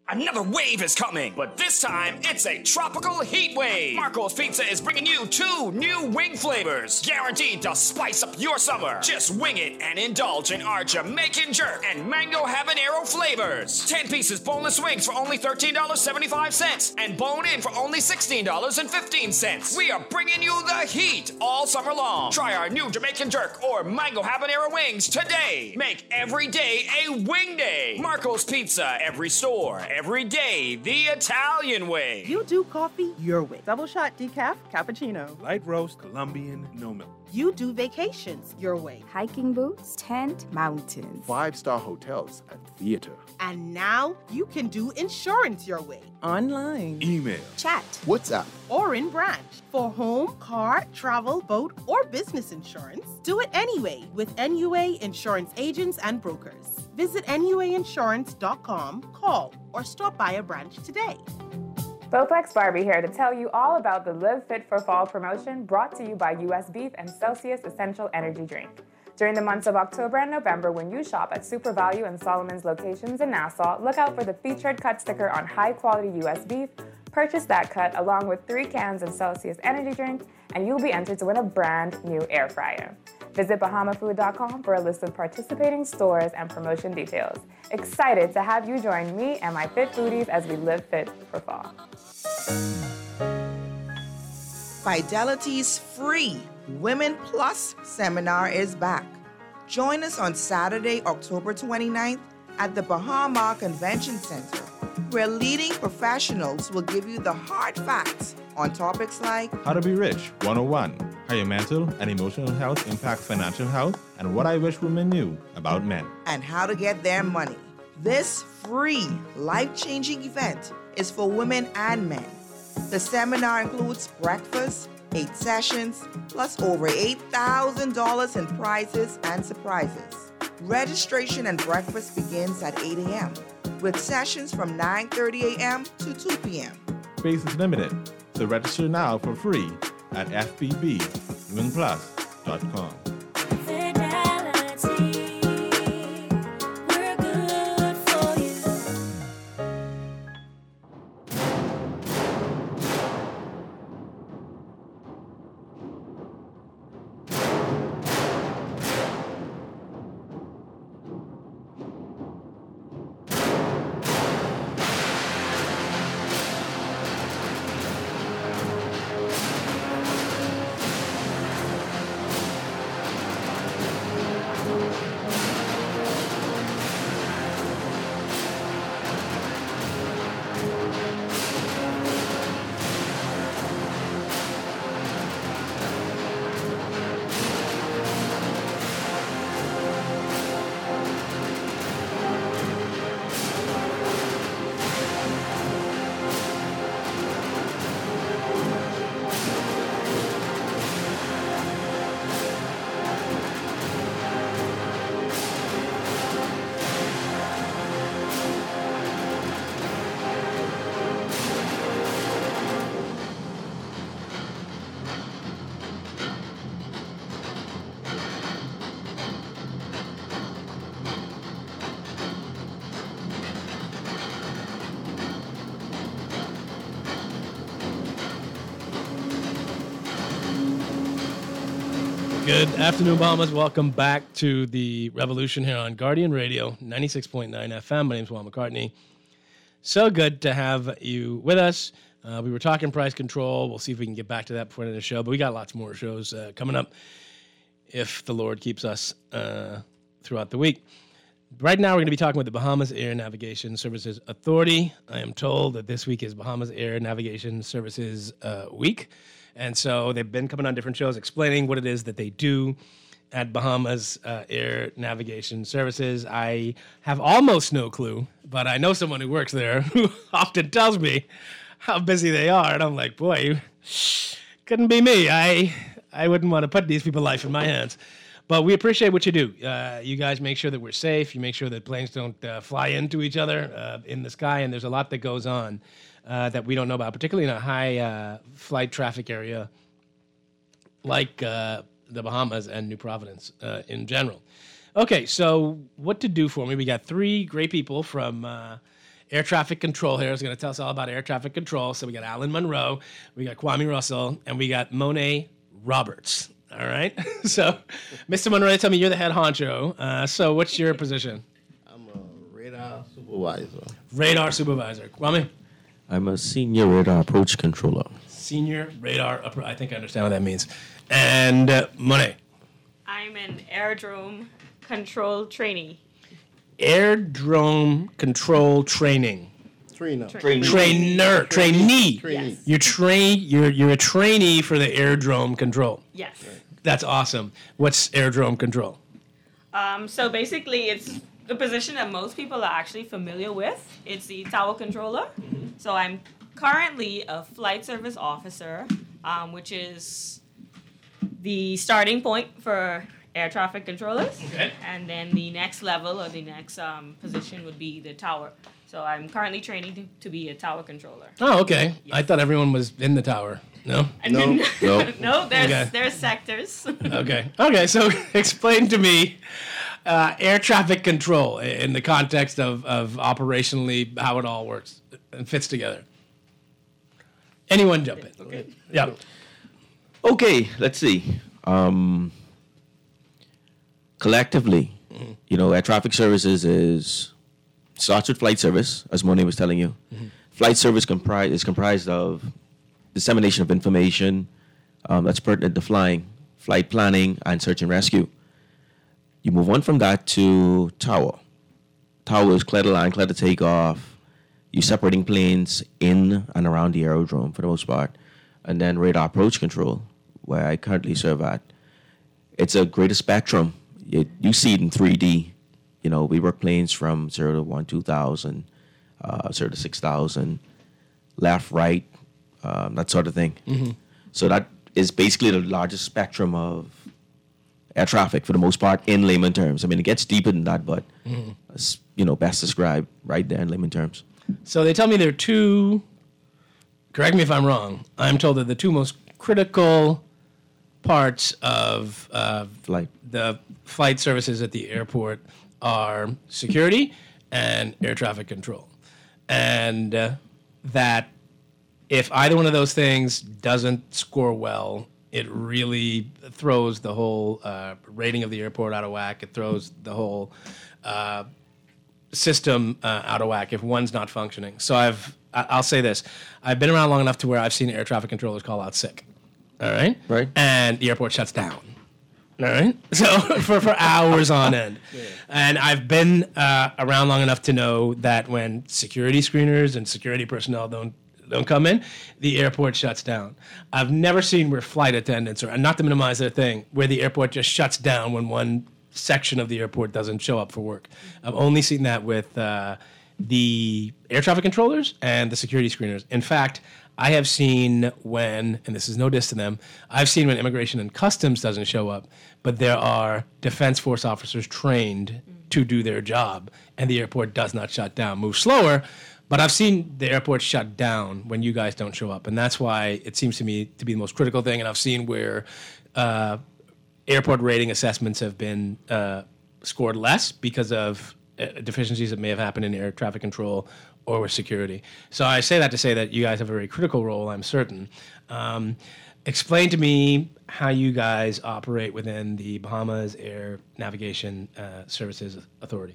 R: Another wave is coming, but this time it's a tropical heat wave. Marco's Pizza is bringing you 2 new wing flavors, guaranteed to spice up your summer. Just wing it and indulge in our Jamaican jerk and mango habanero flavors. 10 pieces boneless wings for only $13.75 and bone-in for only $16.15. We are bringing you the heat all summer long. Try our new Jamaican jerk or mango habanero wings today. Make every day a wing day. Marco's Pizza, every store, every day, the Italian way.
G: You do coffee your way. Double shot decaf, cappuccino.
H: Light roast, Colombian, no milk.
G: You do vacations your way.
I: Hiking boots, tent, mountains.
H: 5-star hotels and theater.
G: And now you can do insurance your way. Online.
H: Email.
G: Chat.
H: WhatsApp.
G: Or in branch. For home, car, travel, boat, or business insurance, do it anyway with NUA Insurance Agents and Brokers. Visit NUAinsurance.com, call, or stop by a branch today.
S: Bowflex Barbie here to tell you all about the Live Fit for Fall promotion brought to you by US Beef and Celsius Essential Energy Drink. During the months of October and November, when you shop at Super Value and Solomon's locations in Nassau, look out for the featured cut sticker on high-quality US beef. Purchase that cut along with 3 cans of Celsius Energy Drink, and you'll be entered to win a brand new air fryer. Visit bahamafood.com for a list of participating stores and promotion details. Excited to have you join me and my fit foodies as we live fit for fall.
C: Fidelity's free Women Plus seminar is back. Join us on Saturday, October 29th at the Bahama Convention Center, where leading professionals will give you the hard facts on topics like
D: How to Be Rich 101, how your mental and emotional health impacts financial health, and what I wish women knew about men.
C: and how to get their money. This free, life-changing event is for women and men. The seminar includes breakfast, 8 sessions, plus over $8,000 in prizes and surprises. Registration and breakfast begins at 8 a.m., with sessions from 9:30 a.m. to 2 p.m.
D: Space is limited, so register now for free at fbbwomenplus.com.
B: Good afternoon, Bahamas. Welcome back to the Revolution here on Guardian Radio, 96.9 FM. My name is Juan McCartney. So good to have you with us. We were talking price control. We'll see if we can get back to that before the end of the show, but we got lots more shows coming up if the Lord keeps us throughout the week. Right now, we're going to be talking with the Bahamas Air Navigation Services Authority. I am told that this week is Bahamas Air Navigation Services Week. And so they've been coming on different shows explaining what it is that they do at Bahamas Air Navigation Services. I have almost no clue, but I know someone who works there who often tells me how busy they are. And I'm like, boy, couldn't be me. I wouldn't want to put these people's life in my hands. But we appreciate what you do. You guys make sure that we're safe. You make sure that planes don't fly into each other in the sky. And there's a lot that goes on that we don't know about, particularly in a high flight traffic area like the Bahamas and New Providence in general. Okay, so what to do for me? We got 3 great people from air traffic control here is going to tell us all about air traffic control. So we got Alan Monroe, we got Kwame Russell, and we got Monet Roberts. All right. So, Mr. Monroe, tell me you're the head honcho. So what's your position?
T: I'm a radar supervisor.
B: Radar supervisor. Kwame?
T: I'm a senior radar approach controller.
B: Senior radar. I think I understand what that means. And Monet?
U: I'm an aerodrome control trainee.
B: Airdrome control training.
T: Trainer.
B: Trainee.
U: Yes.
B: You're a trainee for the airdrome control.
U: Yes.
B: That's awesome. What's airdrome control?
U: So basically, it's the position that most people are actually familiar with. It's the tower controller. So I'm currently a flight service officer, which is the starting point for air traffic controllers.
B: Okay.
U: And then the next level or the next position would be the tower. So I'm currently training to be a tower controller.
B: Oh, okay. Yes. I thought everyone was in the tower. No?
U: No, there's sectors.
B: Okay, so explain to me air traffic control in the context of operationally how it all works and fits together. Anyone jump in?
T: Okay.
B: Yeah.
T: Okay, let's see. Collectively, air traffic services starts with flight service, as Monet was telling you. Flight service is comprised of dissemination of information that's pertinent to flying, flight planning, and search and rescue. You move on from that to tower. Tower is clear to land, clear to take off. You're separating planes in and around the aerodrome for the most part. And then radar approach control, where I currently serve at. It's a greater spectrum. You see it in 3D. We work planes from 0 to 1, 2,000, 0 to 6,000, left, right, that sort of thing. So that is basically the largest spectrum of air traffic for the most part in layman terms. I mean, it gets deeper than that, but it's, best described right there in layman terms.
B: So they tell me there are two, correct me if I'm wrong, I'm told that the two most critical parts of the flight services at the airport are security and air traffic control. And that if either one of those things doesn't score well, it really throws the whole rating of the airport out of whack. It throws the whole system out of whack if one's not functioning. So I'll say this. I've been around long enough to where I've seen air traffic controllers call out sick. All right?
T: Right.
B: And the airport shuts down. All right? So for hours on end. Yeah. And I've been around long enough to know that when security screeners and security personnel don't come in, the airport shuts down. I've never seen where flight attendants, or not to minimize their thing, where the airport just shuts down when one section of the airport doesn't show up for work. I've only seen that with the air traffic controllers and the security screeners. In fact, I have seen when, and this is no diss to them, I've seen when Immigration and Customs doesn't show up, but there are Defense Force officers trained to do their job, and the airport does not shut down, moves slower, but I've seen the airport shut down when you guys don't show up, and that's why it seems to me to be the most critical thing, and I've seen where airport rating assessments have been scored less because of deficiencies that may have happened in air traffic control or with security. So I say that to say that you guys have a very critical role, I'm certain. Explain to me how you guys operate within the Bahamas Air Navigation Services Authority.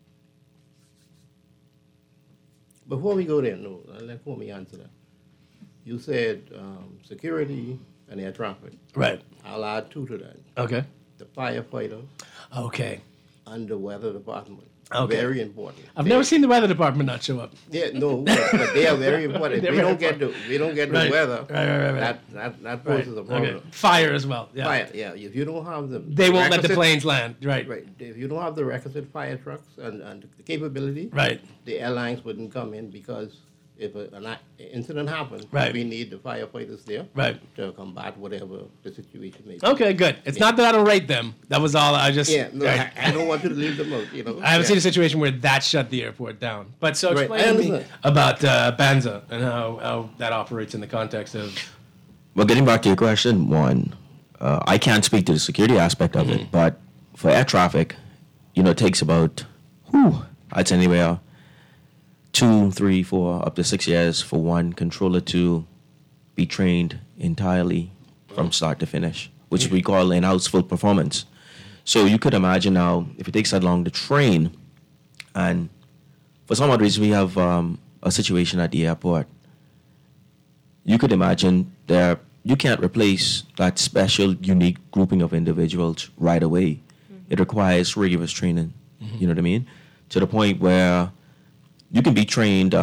T: Before we go there, let me answer that. You said security and air traffic.
B: Right.
T: I'll add two to that.
B: Okay.
T: The firefighter.
B: Okay.
T: And the weather department.
B: Okay.
T: Very important.
B: I've never seen the weather department not show up.
T: Yeah, no, but they are very important. If we don't get the weather, that poses a problem.
B: Okay. Fire as well. Yeah.
T: Fire, yeah. If you don't have
B: they won't let the planes land. Right.
T: Right. If you don't have the requisite fire trucks and the capability,
B: right,
T: the airlines wouldn't come in because if an incident happens,
B: right,
T: we need the firefighters there,
B: right,
T: to combat whatever the situation may be.
B: Okay, good. It's not that I don't rate them. That was all. I just
T: right. I don't want you to leave them out.
B: I haven't seen a situation where that shut the airport down. But so explain to me about Banza and how that operates in the context of.
T: Well, getting back to your question, one, I can't speak to the security aspect of it, but for air traffic, it takes about, I'd say anywhere, 2, 3, 4, up to 6 years for one controller to be trained entirely from start to finish, which we call in-house full performance. So you could imagine now, if it takes that long to train, and for some odd reason we have a situation at the airport, you could imagine you can't replace that special, unique grouping of individuals right away. It requires rigorous training, you know what I mean? To the point where you can be trained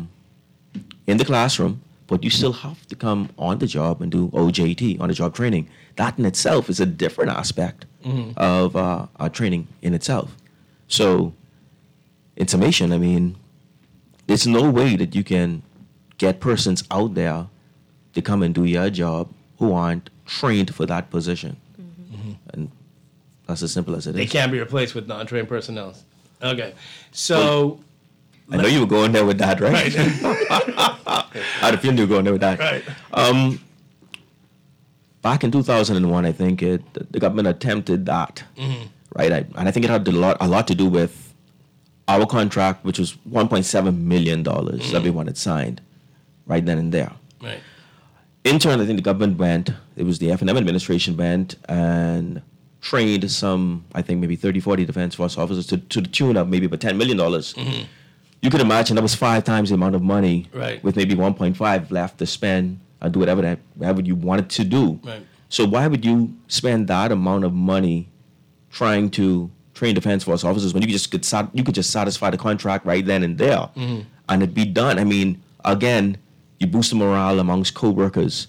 T: in the classroom, but you still have to come on the job and do OJT, on-the-job training. That in itself is a different aspect of our training in itself. So, in summation, I mean, there's no way that you can get persons out there to come and do your job who aren't trained for that position. And that's as simple as it is.
B: They can't be replaced with non-trained personnel. Okay. So...
T: I know you were going there with that, right?
B: Right.
T: I had a feeling you were going there with that.
B: Right.
T: Back in 2001, I think the government attempted that, right? And I think it had a lot to do with our contract, which was $1.7 million that we wanted signed right then and there.
B: Right.
T: In turn, I think the government went, it was the F&M administration went and trained some, I think maybe 30, 40 Defense Force officers to the tune of maybe about $10 million. You could imagine that was 5 times the amount of money,
B: right,
T: with maybe 1.5 left to spend and do whatever you wanted to do.
B: Right.
T: So why would you spend that amount of money trying to train Defense Force officers when you could just satisfy the contract right then and there, and it'd be done? I mean, again, you boost the morale amongst co-workers.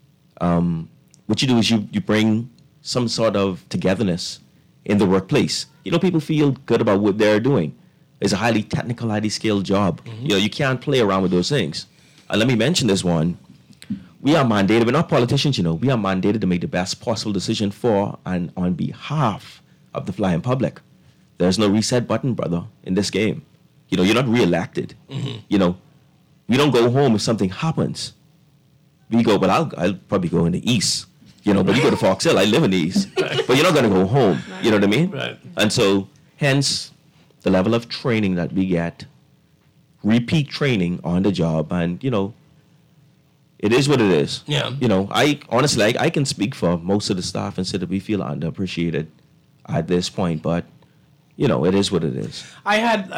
T: What you do is you bring some sort of togetherness in the workplace. You know, people feel good about what they're doing. It's a highly technical, highly skilled job. You know, you can't play around with those things. And let me mention this one. We are mandated, we're not politicians, you know, we are mandated to make the best possible decision for and on behalf of the flying public. There's no reset button, brother, in this game. You know, you're not reelected. You know, we don't go home if something happens. We go, well, I'll probably go in the east, you know, but you go to Fox Hill, I live in the east. But you're not going to go home, you know what I mean?
B: Right.
T: And so, hence, the level of training that we get, repeat training on the job, and, you know, it is what it is.
B: Yeah.
T: You know, I honestly, I can speak for most of the staff and say that we feel underappreciated at this point, but, you know, it is what it is.
B: I had,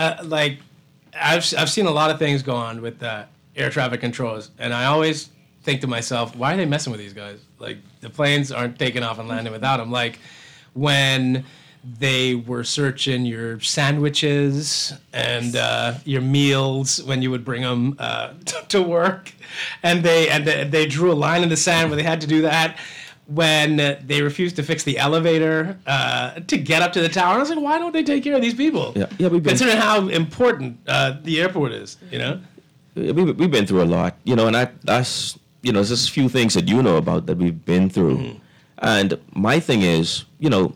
B: I've seen a lot of things go on with air traffic controllers, and I always think to myself, why are they messing with these guys? Like, the planes aren't taking off and landing without them. Like, when they were searching your sandwiches and your meals when you would bring them to work, and they drew a line in the sand where they had to do that. When they refused to fix the elevator to get up to the tower, I was like, why don't they take care of these people?
T: Yeah,
B: considering how important the airport is, you know.
T: We've been through a lot, you know, and that's, you know, there's just a few things that you know about that we've been through. And my thing is, you know,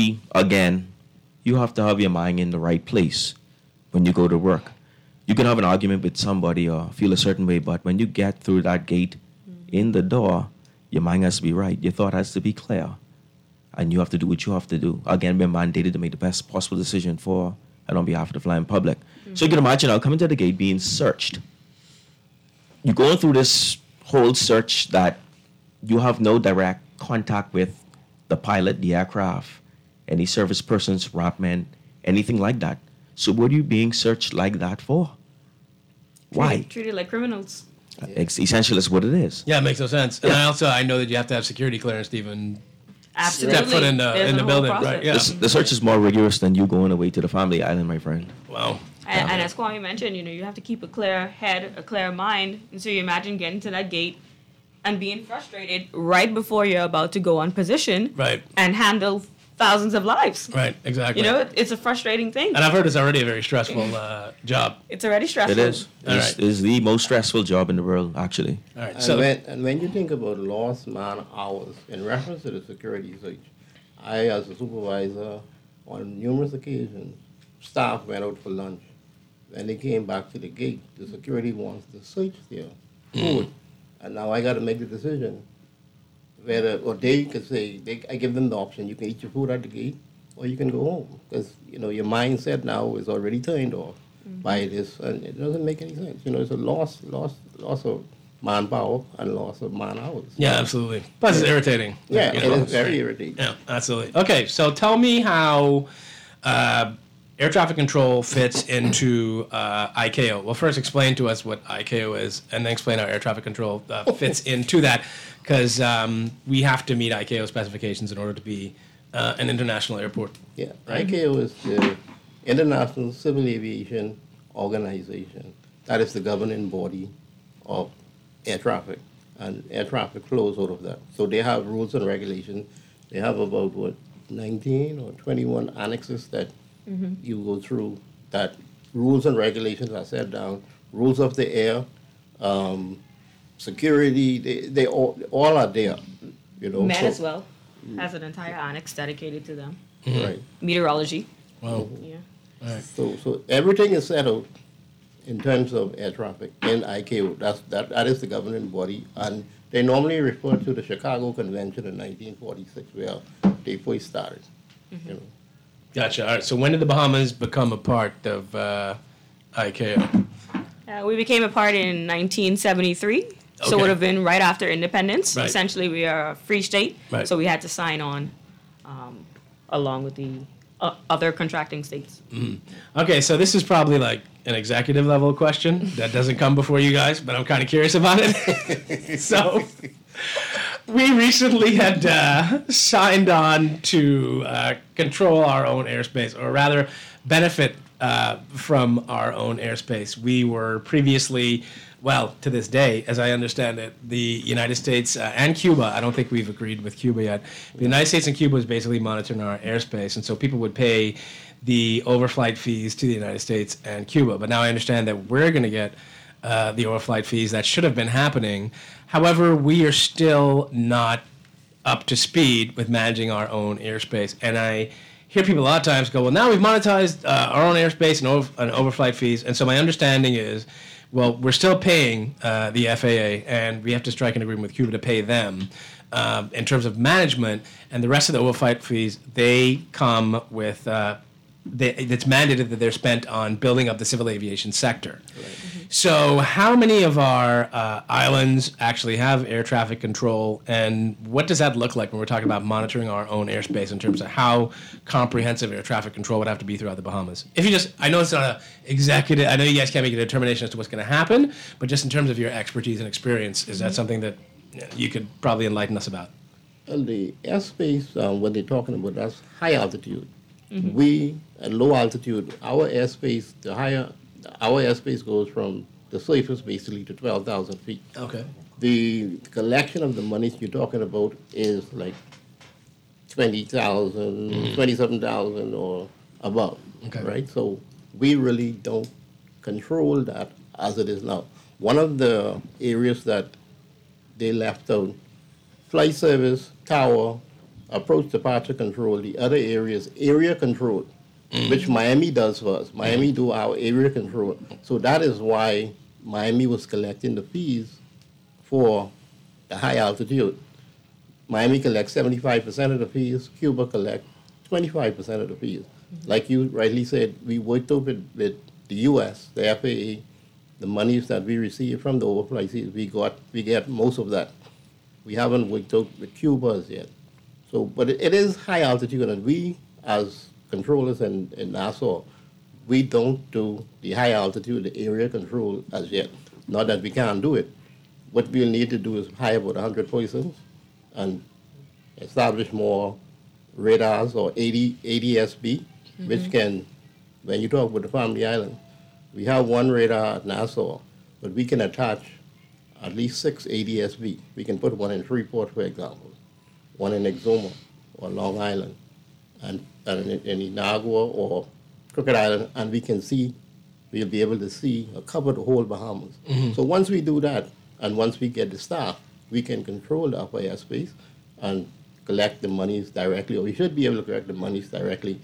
T: you have to have your mind in the right place when you go to work. You can have an argument with somebody or feel a certain way, but when you get through that gate in the door, your mind has to be right. Your thought has to be clear. And you have to do what you have to do. Again, we're mandated to make the best possible decision for and on behalf of the flying public. So you can imagine now coming to the gate being searched. You're going through this whole search that you have no direct contact with the pilot, the aircraft, any service persons, rapmen, anything like that. So what are you being searched like that for? Why?
U: Treated like criminals.
T: Essentially, that's what it is.
B: Yeah, it makes no sense. And I know that you have to have security clearance to even step foot in the building. Right? Yeah.
T: The search is more rigorous than you going away to the family island, my friend.
B: Wow.
U: And as Kwame mentioned, you know, you have to keep a clear head, a clear mind. And so you imagine getting to that gate and being frustrated right before you're about to go on position,
B: right,
U: and handle thousands of lives.
B: Right, exactly.
U: You know, it's a frustrating thing.
B: And I've heard it's already a very stressful job.
U: It's already stressful.
T: It is. It's the most stressful job in the world, actually.
B: All right.
A: And when you think about lost man hours in reference to the security search, I, as a supervisor, on numerous occasions, staff went out for lunch. When they came back to the gate, the security wants to search their food. And now I got to make the decision whether, or they could say, I give them the option, you can eat your food at the gate or you can go home. Because, you know, your mindset now is already turned off. by this, and it doesn't make any sense. It's a loss of manpower and loss of man hours.
B: Yeah, absolutely. Plus, it's irritating.
A: Yeah, it is very irritating.
B: Yeah, absolutely. Okay, so tell me how air traffic control fits into ICAO. Well, first explain to us what ICAO is, and then explain how air traffic control fits into that, because we have to meet ICAO specifications in order to be an international airport.
A: Yeah,
B: right?
A: ICAO is the International Civil Aviation Organization. That is the governing body of air traffic, and air traffic flows out of that. So they have rules and regulations. They have about, 19 or 21 annexes that you go through, that rules and regulations are set down, rules of the air, security, they all are there.
U: Met
A: so,
U: as well has an entire annex dedicated to them.
A: Right.
U: Meteorology.
B: Wow.
U: Yeah.
B: All right.
A: So everything is settled in terms of air traffic in ICAO. That is the governing body, and they normally refer to the Chicago Convention in 1946, where they first started.
B: Gotcha. All right. So when did the Bahamas become a part of ICAO?
U: We became a part in 1973. So it would have been right after independence.
B: Right.
U: Essentially, we are a free state,
B: Right.
U: so we had to sign on along with the other contracting states.
B: Okay, so this is probably like an executive level question that doesn't come before you guys, but I'm kind of curious about it. So we recently had signed on to control our own airspace, or rather benefit from our own airspace. We were previously, well, to this day, as I understand it, the United States and Cuba, I don't think we've agreed with Cuba yet, the United States and Cuba is basically monitoring our airspace, and so people would pay the overflight fees to the United States and Cuba. But now I understand that we're going to get the overflight fees that should have been happening. However, we are still not up to speed with managing our own airspace. And I hear people a lot of times go, well, now we've monetized our own airspace and overflight fees. And so my understanding is, well, we're still paying the FAA, and we have to strike an agreement with Cuba to pay them in terms of management. And the rest of the overflight fees, they come with, it's mandated that they're spent on building up the civil aviation sector. So how many of our islands actually have air traffic control, and what does that look like when we're talking about monitoring our own airspace in terms of how comprehensive air traffic control would have to be throughout the Bahamas? If you just, I know it's not an executive, I know you guys can't make a determination as to what's going to happen, but just in terms of your expertise and experience, is that something that you could probably enlighten us about?
A: Well, the airspace, when they're talking about, that's high altitude. We, at low altitude, our airspace, our airspace goes from the surface basically to 12,000 feet.
B: Okay.
A: The collection of the monies you're talking about is like 20,000, 27,000 or above.
B: Okay.
A: Right? So we really don't control that as it is now. One of the areas that they left out, flight service, tower, approach departure control. The other areas, area control, which Miami does for us. Miami do our area control. So that is why Miami was collecting the fees for the high altitude. Miami collects 75% of the fees. Cuba collects 25% of the fees. Like you rightly said, we worked out with the U.S., the FAA, the monies that we receive from the overflight fees. We get most of that. We haven't worked out with Cuba as yet. So, but it is high altitude, and we, as controllers in Nassau, we don't do the high altitude, the area control as yet. Not that we can't do it. What we'll need to do is hire about 100 persons and establish more radars or ADSB, which can, when you talk about the Family Island, we have one radar at Nassau, but we can attach at least 6 ADSB. We can put one in Freeport, for example, one in Exuma or Long Island, and in Inagua or Crooked Island, and we'll be able to see or cover the whole Bahamas. So once we do that, and once we get the staff, we can control the upper airspace and collect the monies directly, or we should be able to collect the monies directly.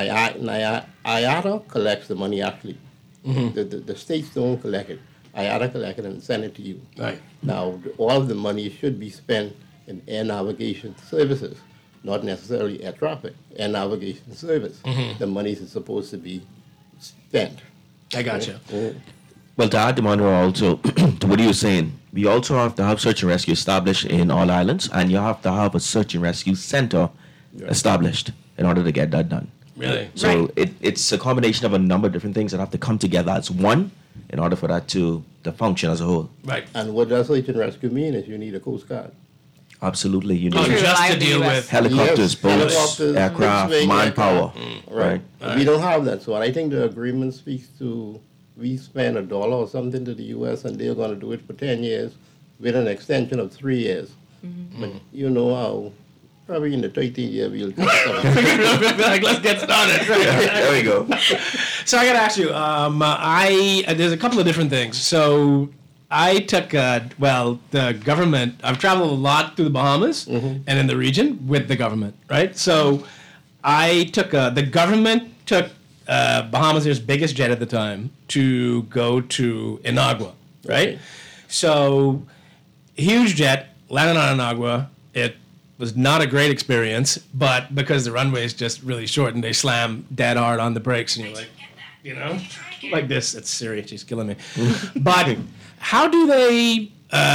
A: IATA collects the money actually. The states don't collect it. IATA collect it and send it to you.
B: Right.
A: Now, all of the money should be spent in air navigation services, not necessarily air traffic, air navigation service. The money is supposed to be spent.
B: I gotcha.
T: Well, to add to Monroe also, to what you were saying, we also have to have search and rescue established in all islands, and you have to have a search and rescue center established in order to get that done.
B: Really?
T: So it's a combination of a number of different things that have to come together as one in order for that to function as a whole.
B: Right.
A: And what does search and rescue mean is you need a Coast Guard.
T: Absolutely. You need
B: just to deal with
T: helicopters, boats,
A: helicopters,
T: aircraft,
A: fixed-wing
T: manpower.
A: Right. We don't have that. So I think the agreement speaks to we spend $1 or something to the U.S. and they're going to do it for 10 years with an extension of 3 years. But you know how probably in the 13th year we'll
B: like, let's get started.
T: There we go.
B: So I got to ask you, there's a couple of different things. So I took, the government, I've traveled a lot through the Bahamas and in the region with the government, right? So I took, the government took Bahamas Air's biggest jet at the time to go to Inagua, right? So huge jet, landed on Inagua. It was not a great experience, but because the runway is just really short and they slam dead hard on the brakes and you're like, you know, like this. It's Siri, she's killing me. But how do they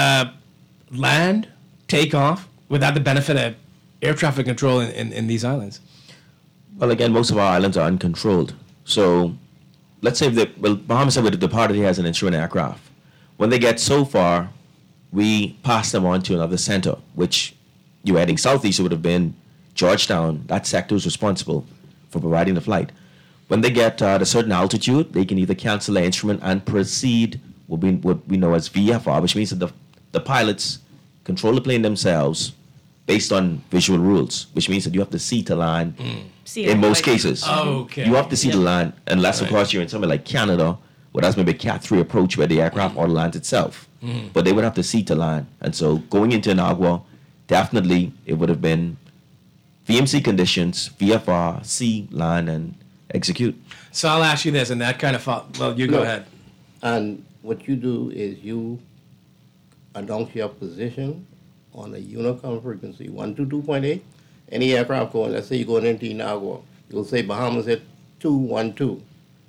B: land, take off without the benefit of air traffic control in these islands?
T: Well, again, most of our islands are uncontrolled. So let's say Bahamas said the party has an instrument aircraft. When they get so far, we pass them on to another center, which you're heading southeast, it would have been Georgetown. That sector is responsible for providing the flight. When they get at a certain altitude, they can either cancel their instrument and proceed what we know as VFR, which means that the pilots control the plane themselves based on visual rules, which means that you have to see to land in most cases.
B: Okay.
T: You have to see the land, unless, of course, you're in somewhere like Canada, where that's maybe a Cat 3 approach where the aircraft auto lands itself. But they would have to see to land. And so going into Inagua, definitely it would have been VMC conditions, VFR, see, land, and execute.
B: So I'll ask you this, and that kind of go ahead.
A: And what you do is you announce your position on a Unicom frequency, 122.8. Any aircraft going, let's say you're going into Inagua, you'll say Bahamas at 212,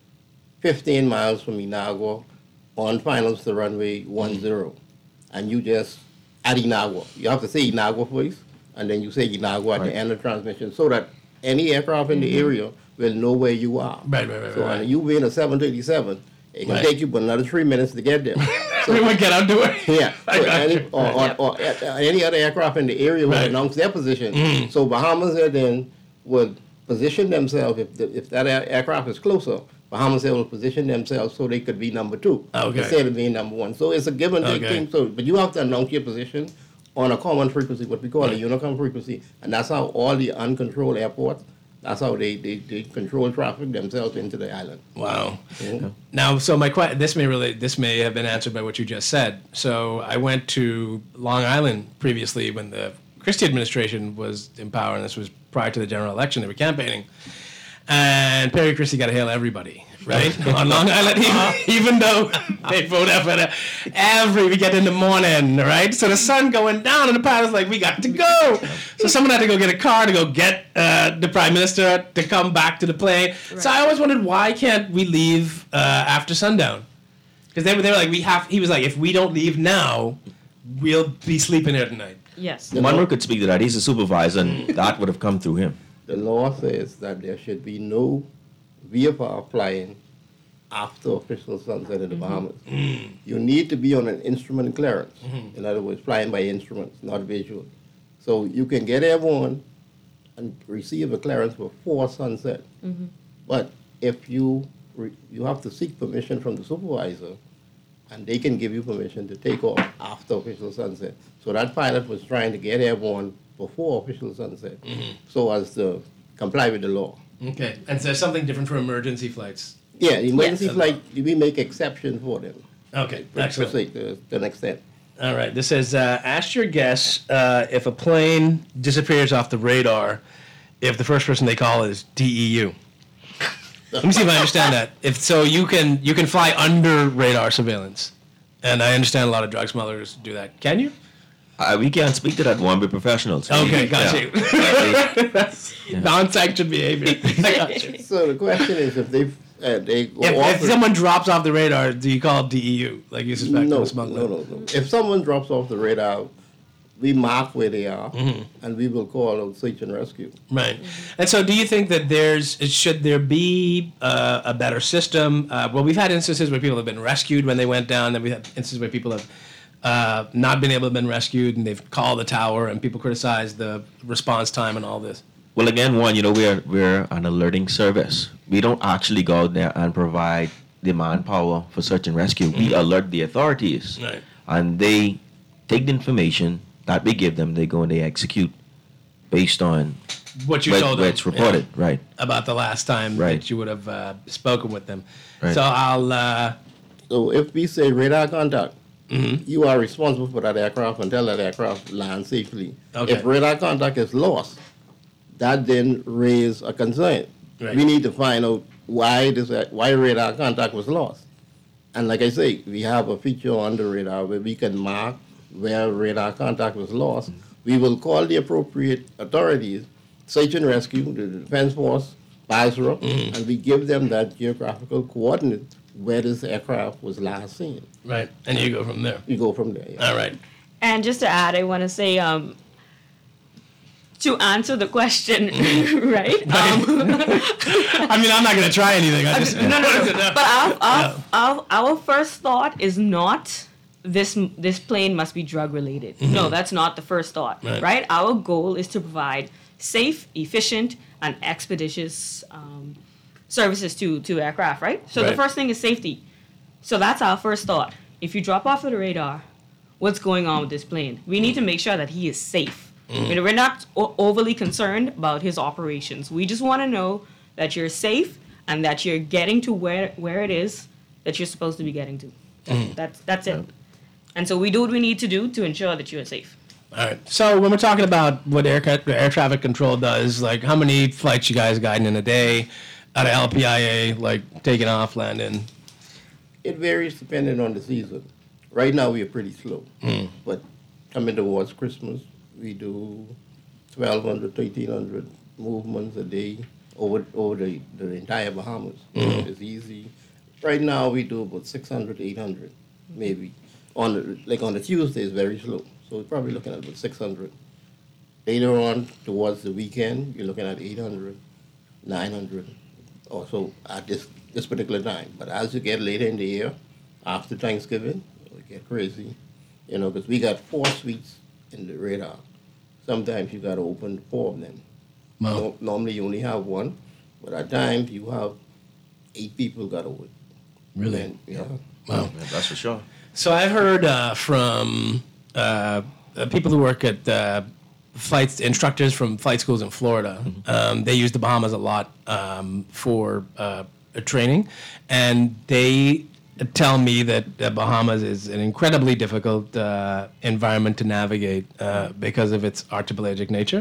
A: 15 miles from Inagua, on finals to runway 10. And you just, at Inagua, you have to say Inagua first, and then you say Inagua at the end of transmission, so that any aircraft in the area will know where you are.
B: Right.
A: So and you being a 737, it can take you but another 3 minutes to get there.
B: So, we would get out to it.
A: Yeah. So any other aircraft in the area will announce their position. So Bahamas Air then would position themselves, if that aircraft is closer, Bahamas Air will position themselves so they could be number 2 instead of being number 1. So it's a give and take thing. So, but you have to announce your position on a common frequency, what we call a Unicom frequency, and that's how all the uncontrolled airports, that's how they control traffic themselves into the island.
B: Wow. Now, so this may have been answered by what you just said. So I went to Long Island previously when the Christie administration was in power, and this was prior to the general election. They were campaigning, and Perry Christie got to hail everybody, right? On Long Island, even though they vote after every weekend in the morning, right? So the sun going down, and the pilot's like, we got to go. So someone had to go get a car to go get the prime minister to come back to the plane. Right. So I always wondered, why can't we leave after sundown? Because they were like, he was like, if we don't leave now, we'll be sleeping here tonight.
U: Yes.
T: Monroe could speak to that. He's a supervisor, and that would have come through him.
A: The law says that there should be no VFR flying after official sunset in the Bahamas. You need to be on an instrument clearance. In other words, flying by instruments, not visual. So you can get airborne and receive a clearance before sunset. But if you have to seek permission from the supervisor, and they can give you permission to take off after official sunset. So that pilot was trying to get airborne before official sunset, so as to comply with the law.
B: Okay, and so there's something different for emergency flights?
A: Yeah, emergency flight, we make exceptions for them.
B: Okay, excellent.
A: To the next step.
B: All right, this says, ask your guests if a plane disappears off the radar, if the first person they call is DEU. Let me see if I understand that. If so, you can fly under radar surveillance, and I understand a lot of drug smugglers do that. Can you?
T: We can't speak to that one. We're professionals.
B: Okay, got you. That's non-sanctioned behavior. I got you.
A: So the question is, if they They go
B: If someone drops off the radar, do you call DEU like you suspect
A: no,
B: of a smuggler?
A: No. If someone drops off the radar, we mark where they are, and we will call out search and rescue.
B: Right. And so do you think that should there be a better system? Well, we've had instances where people have been rescued when they went down, and we've had instances where people have not been able to have been rescued, and they've called the tower, and people criticize the response time and all this.
T: Well, again, we're an alerting service. We don't actually go out there and provide the manpower for search and rescue. We alert the authorities,
B: right,
T: and they take the information that we give them. They go and they execute based on
B: what you told them.
T: Where it's reported, right?
B: About the last time that you would have spoken with them.
T: Right.
B: So I'll.
A: So if we say radar contact, you are responsible for that aircraft until that aircraft lands safely.
B: Okay.
A: If radar contact is lost, that then raises a concern.
B: Right.
A: We need to find out why radar contact was lost. And like I say, we have a feature on the radar where we can mark where radar contact was lost. We will call the appropriate authorities, search and rescue, the Defense Force, BASRA, and we give them that geographical coordinate where this aircraft was last seen.
B: Right, and you go from there.
A: You go from there, yeah.
B: All right.
U: And just to add, I want to say, to answer the question, right?
B: I mean, I'm not going to try anything. I just,
U: no. But our first thought is not this plane must be drug related. No, that's not the first thought, right? Our goal is to provide safe, efficient, and expeditious services to aircraft, right? So the first thing is safety. So that's our first thought. If you drop off of the radar, what's going on with this plane? We need to make sure that he is safe. We're not overly concerned about his operations. We just want to know that you're safe and that you're getting to where it is that you're supposed to be getting to. That's it. And so we do what we need to do to ensure that you're safe.
B: All right. So when we're talking about what air traffic control does, like how many flights you guys guiding in a day out of LPIA, like taking off, landing?
A: It varies depending on the season. Right now we are pretty slow, but coming towards Christmas, we do 1,200, 1,300 movements a day over the entire Bahamas. It's easy. Right now we do about 600, 800, maybe. On the Tuesday is very slow, so we're probably looking at about 600. Later on, towards the weekend, you're looking at 800, 900, or so at this particular time. But as you get later in the year, after Thanksgiving, it get crazy, because we got 4 suites in the radar. Sometimes you got to open 4 of them.
B: Wow.
A: Normally you only have 1, but at times you have 8 people got over it.
B: Really?
A: And, yeah.
B: Wow.
T: Yeah, that's for sure.
B: So I've heard from people who work at flight instructors from flight schools in Florida. They use the Bahamas a lot for training, and they tell me that the Bahamas is an incredibly difficult environment to navigate because of its archipelagic nature.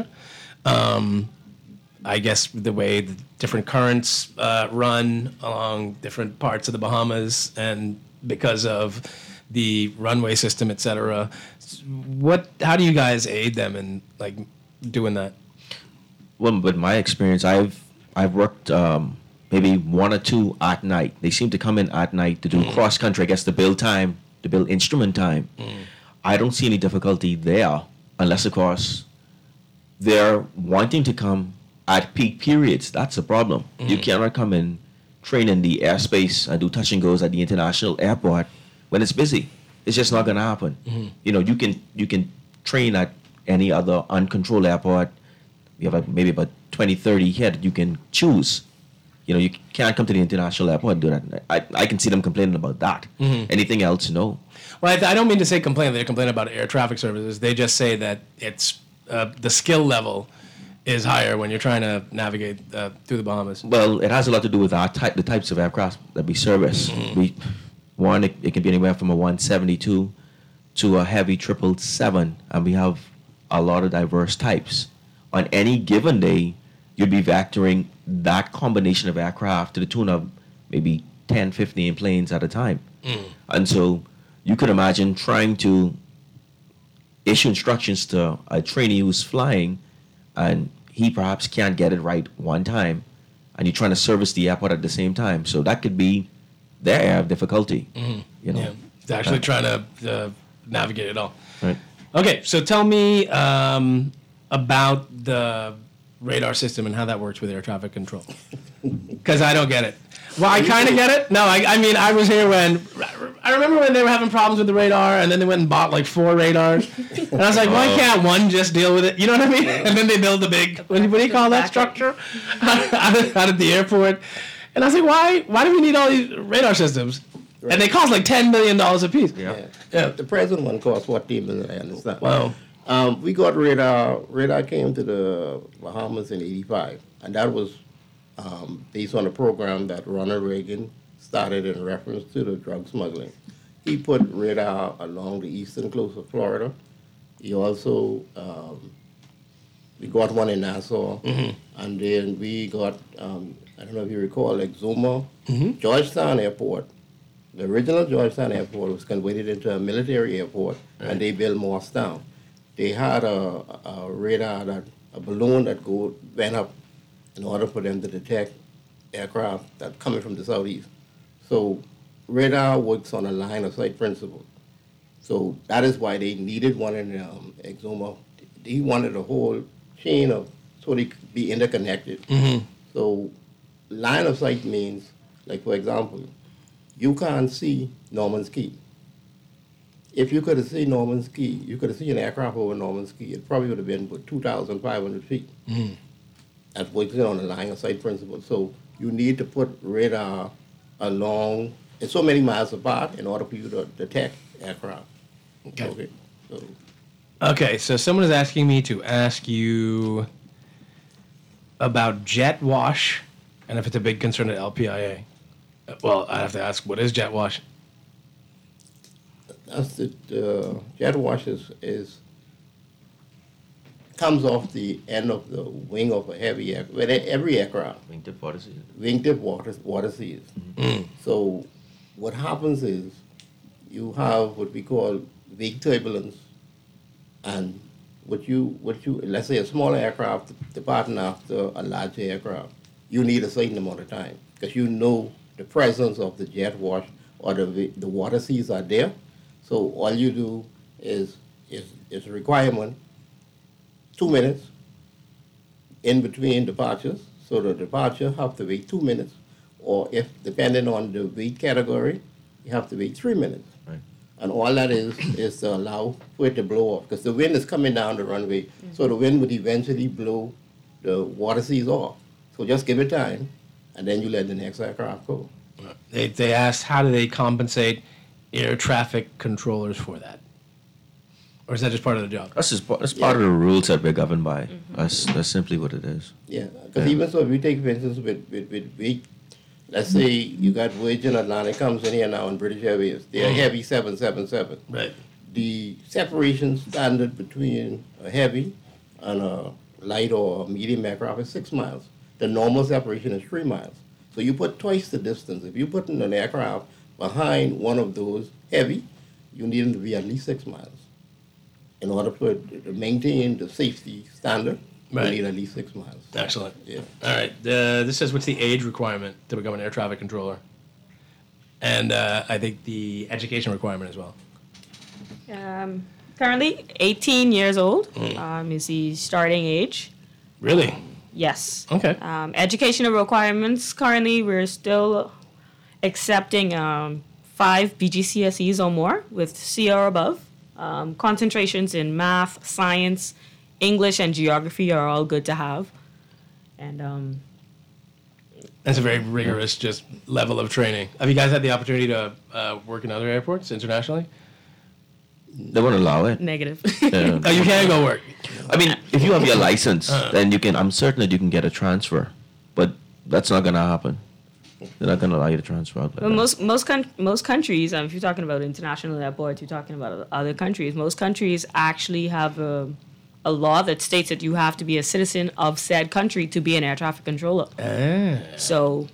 B: I guess the way the different currents run along different parts of the Bahamas, and because of the runway system, et cetera. How do you guys aid them in like doing that?
T: Well, with my experience, I've worked maybe 1 or 2 at night. They seem to come in at night to do cross country, I guess, to build instrument time. I don't see any difficulty there, unless, of course, they're wanting to come at peak periods. That's the problem. You cannot come in, train in the airspace, and do touch and goes at the international airport when it's busy. It's just not going to happen. You can train at any other uncontrolled airport. You have maybe about 20, 30 here that you can choose. You can't come to the international airport and do that. I can see them complaining about that. Anything else, no.
B: Well, I don't mean to say complain. They're complaining about air traffic services. They just say that it's the skill level is higher when you're trying to navigate through the Bahamas.
T: Well, it has a lot to do with the types of aircraft that we service. It can be anywhere from a 172 to a heavy 777, and we have a lot of diverse types. On any given day, you'd be vectoring that combination of aircraft to the tune of maybe 10, 15 planes at a time. And so you could imagine trying to issue instructions to a trainee who's flying, and he perhaps can't get it right one time, and you're trying to service the airport at the same time. So that could be their area of difficulty. You know,
B: It's actually trying to navigate it all.
T: Right.
B: Okay, so tell me about the radar system and how that works with air traffic control. Because I don't get it. Well, I kind of get it. No, I mean, I was here when, I remember when they were having problems with the radar, and then they went and bought like 4 radars. And I was like, why can't one just deal with it? You know what I mean? And then they build a big, what do you call that structure? out at the airport. And I was like, why do we need all these radar systems? Right. And they cost like $10 million a piece.
A: Yeah. The present one cost $14 million, I understand.
B: Wow.
A: We got radar. Radar came to the Bahamas in '85, and that was based on a program that Ronald Reagan started in reference to the drug smuggling. He put radar along the eastern coast of Florida. He also, we got one in Nassau, and then we got, I don't know if you recall, Exuma, Georgetown Airport. The original Georgetown Airport was converted into a military airport, and they built Morristown. They had a radar, a balloon that went up in order for them to detect aircraft that coming from the southeast. So radar works on a line of sight principle. So that is why they needed one in Exuma. He wanted a whole chain of, so they could be interconnected. So line of sight means, like for example, you can't see Norman's Key. If you could have seen Norman's Key, you could have seen an aircraft over Norman's Key, it probably would have been about 2,500 feet. That's working on the line of sight principle. So you need to put radar along, it's so many miles apart in order for you to detect aircraft.
B: Okay, so someone is asking me to ask you about jet wash and if it's a big concern at LPIA. Well, I have to ask, what is jet wash?
A: That's jet wash comes off the end of the wing of a heavy aircraft. Every aircraft.
T: Wingtip water seals.
A: Wingtip water seals. So what happens is you have what we call wake turbulence, and what you let's say a smaller aircraft departing after a larger aircraft, you need a certain amount of time because you know the presence of the jet wash or the water seals are there. So all you do is a requirement 2 minutes in between departures. So the departure have to wait 2 minutes, or if depending on the weight category, you have to wait 3 minutes.
T: Right.
A: And all that is to allow for it to blow off because the wind is coming down the runway. So the wind would eventually blow the water seals off. So just give it time, and then you let the next aircraft go.
B: They asked how do they compensate air traffic controllers for that? Or is that just part of the job?
T: That's part of the rules that we're governed by. That's simply what it is.
A: Yeah, because even so, if we take, for instance, with weight, let's say you got Virgin Atlantic comes in here now in British Airways. They're heavy 777.
B: Right.
A: The separation standard between a heavy and a light or a medium aircraft is 6 miles. The normal separation is 3 miles. So you put twice the distance. If you put in an aircraft behind one of those heavy, you need them to be at least 6 miles. In order for it to maintain the safety standard, you need at least 6 miles.
B: Excellent.
A: Yeah.
B: All right. This says, what's the age requirement to become an air traffic controller? And I think the education requirement as well.
U: Currently, 18 years old is the starting age.
B: Really?
U: Yes.
B: Okay.
U: Educational requirements, currently we're still accepting 5 BGCSEs or more with C or above. Concentrations in math, science, English, and geography are all good to have. And
B: that's a very rigorous just level of training. Have you guys had the opportunity to work in other airports internationally?
T: They won't allow it.
U: Negative.
T: Yeah.
B: Oh, you can't go work.
T: I mean, if you have your license, then you can. I'm certain that you can get a transfer, but that's not gonna happen. They're not gonna allow you to transfer out.
U: Well, most countries, if you're talking about international airports, you're talking about other countries. Most countries actually have a law that states that you have to be a citizen of said country to be an air traffic controller. So.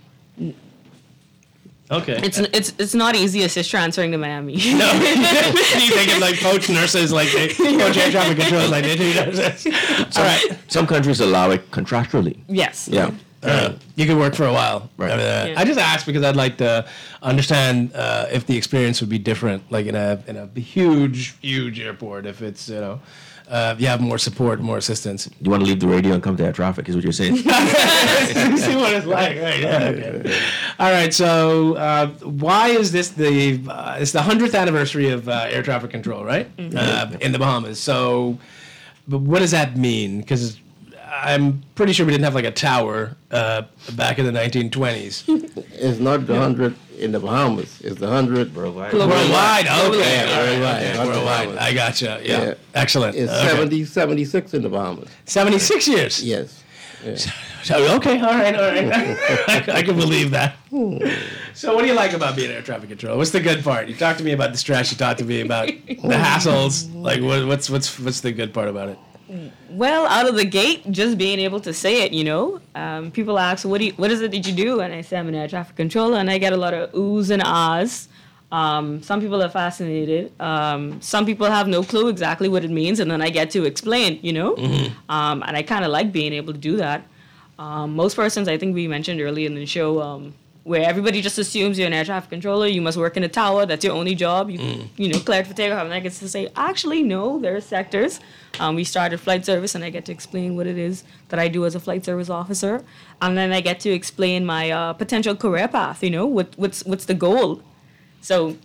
B: Okay.
U: It's not easy as just transferring to Miami.
B: No. You think of like coach nurses, like they coach air traffic controllers, like they do. All right.
T: Some countries allow it contractually.
U: Yes.
T: Yeah.
B: You could work for a while.
T: Right.
B: I just asked because I'd like to understand if the experience would be different, like in a huge airport. If it's you have more support, more assistance.
T: You want to leave the radio and come to air traffic, is what you're saying.
B: See what it's like, right? Yeah. Okay. All right. So why is this it's the 100th anniversary of air traffic control, right? In the Bahamas. So, but what does that mean? Because I'm pretty sure we didn't have like a tower back in the 1920s.
A: It's not the 100 in the Bahamas. It's the 100 worldwide.
B: Worldwide. Okay.
A: Worldwide.
B: Worldwide. I gotcha. Yeah. Excellent.
A: It's 76 in the Bahamas.
B: 76 years.
A: Yes. Yeah.
B: So, okay. All right. I can believe that. So what do you like about being air traffic control? What's the good part? You talked to me about the stress. You talked to me about the hassles. Like what's the good part about it?
U: Well, out of the gate, just being able to say it, people ask, what is it that you do? And I say, I'm an air traffic controller, and I get a lot of oohs and ahs. Some people are fascinated. Some people have no clue exactly what it means, and then I get to explain, And I kind of like being able to do that. Most persons, I think we mentioned earlier in the show, where everybody just assumes you're an air traffic controller, you must work in a tower, that's your only job, cleared for takeoff. And I get to say, actually, no, there are sectors. We started flight service, and I get to explain what it is that I do as a flight service officer. And then I get to explain my potential career path, what's the goal. So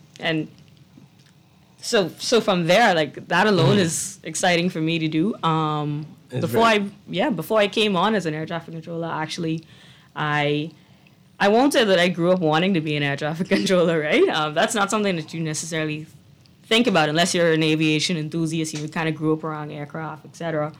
U: from there, like, that alone is exciting for me to do. Before I came on as an air traffic controller, actually, I won't say that I grew up wanting to be an air traffic controller, right? That's not something that you necessarily think about unless you're an aviation enthusiast. You kind of grew up around aircraft, etc.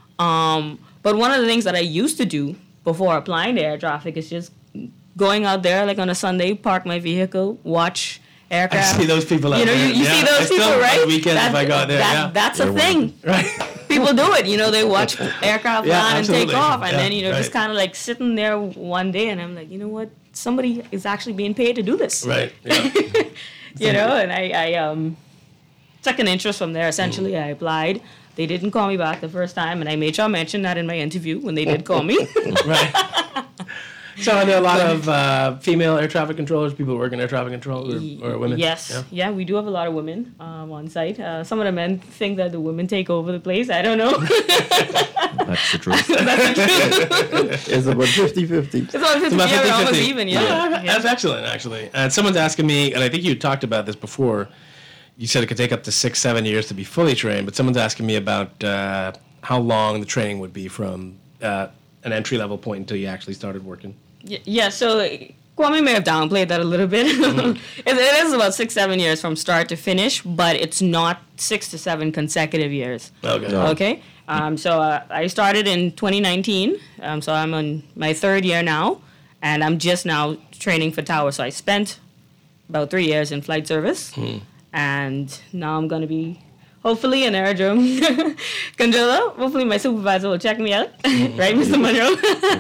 U: But one of the things that I used to do before applying to air traffic is just going out there, like on a Sunday, park my vehicle, watch aircraft.
B: I see those people out there.
U: You see those people, right?
B: On the weekends, if I go out there,
U: that's a thing.
B: Right.
U: People do it. They watch aircraft land and take off, and then
B: right.
U: just kind of like sitting there one day, and I'm like, you know what? Somebody is actually being paid to do this.
B: Right. Yeah.
U: And I took an interest from there. Essentially, I applied. They didn't call me back the first time, and I made sure I mentioned that in my interview when they did call me.
B: Right. So are there a lot of female air traffic controllers, people who work in air traffic control, or women?
U: Yes. Yeah, we do have a lot of women on site. Some of the men think that the women take over the place. I don't know.
T: That's the truth.
A: It's about 50-50.
U: It's about 50-50. Yeah, we're almost even, yeah.
B: That's excellent, actually. Someone's asking me, and I think you talked about this before, you said it could take up to 6-7 years to be fully trained, but someone's asking me about how long the training would be from an entry-level point until you actually started working.
U: Yeah, so Kwame may have downplayed that a little bit. It is about 6-7 years from start to finish, but it's not 6 to 7 consecutive years.
B: Okay.
U: Okay. So I started in 2019, so I'm on my third year now, and I'm just now training for tower. So I spent about 3 years in flight service, and now I'm going to be hopefully an aerodrome controller. Hopefully my supervisor will check me out, right, Mr. Monroe?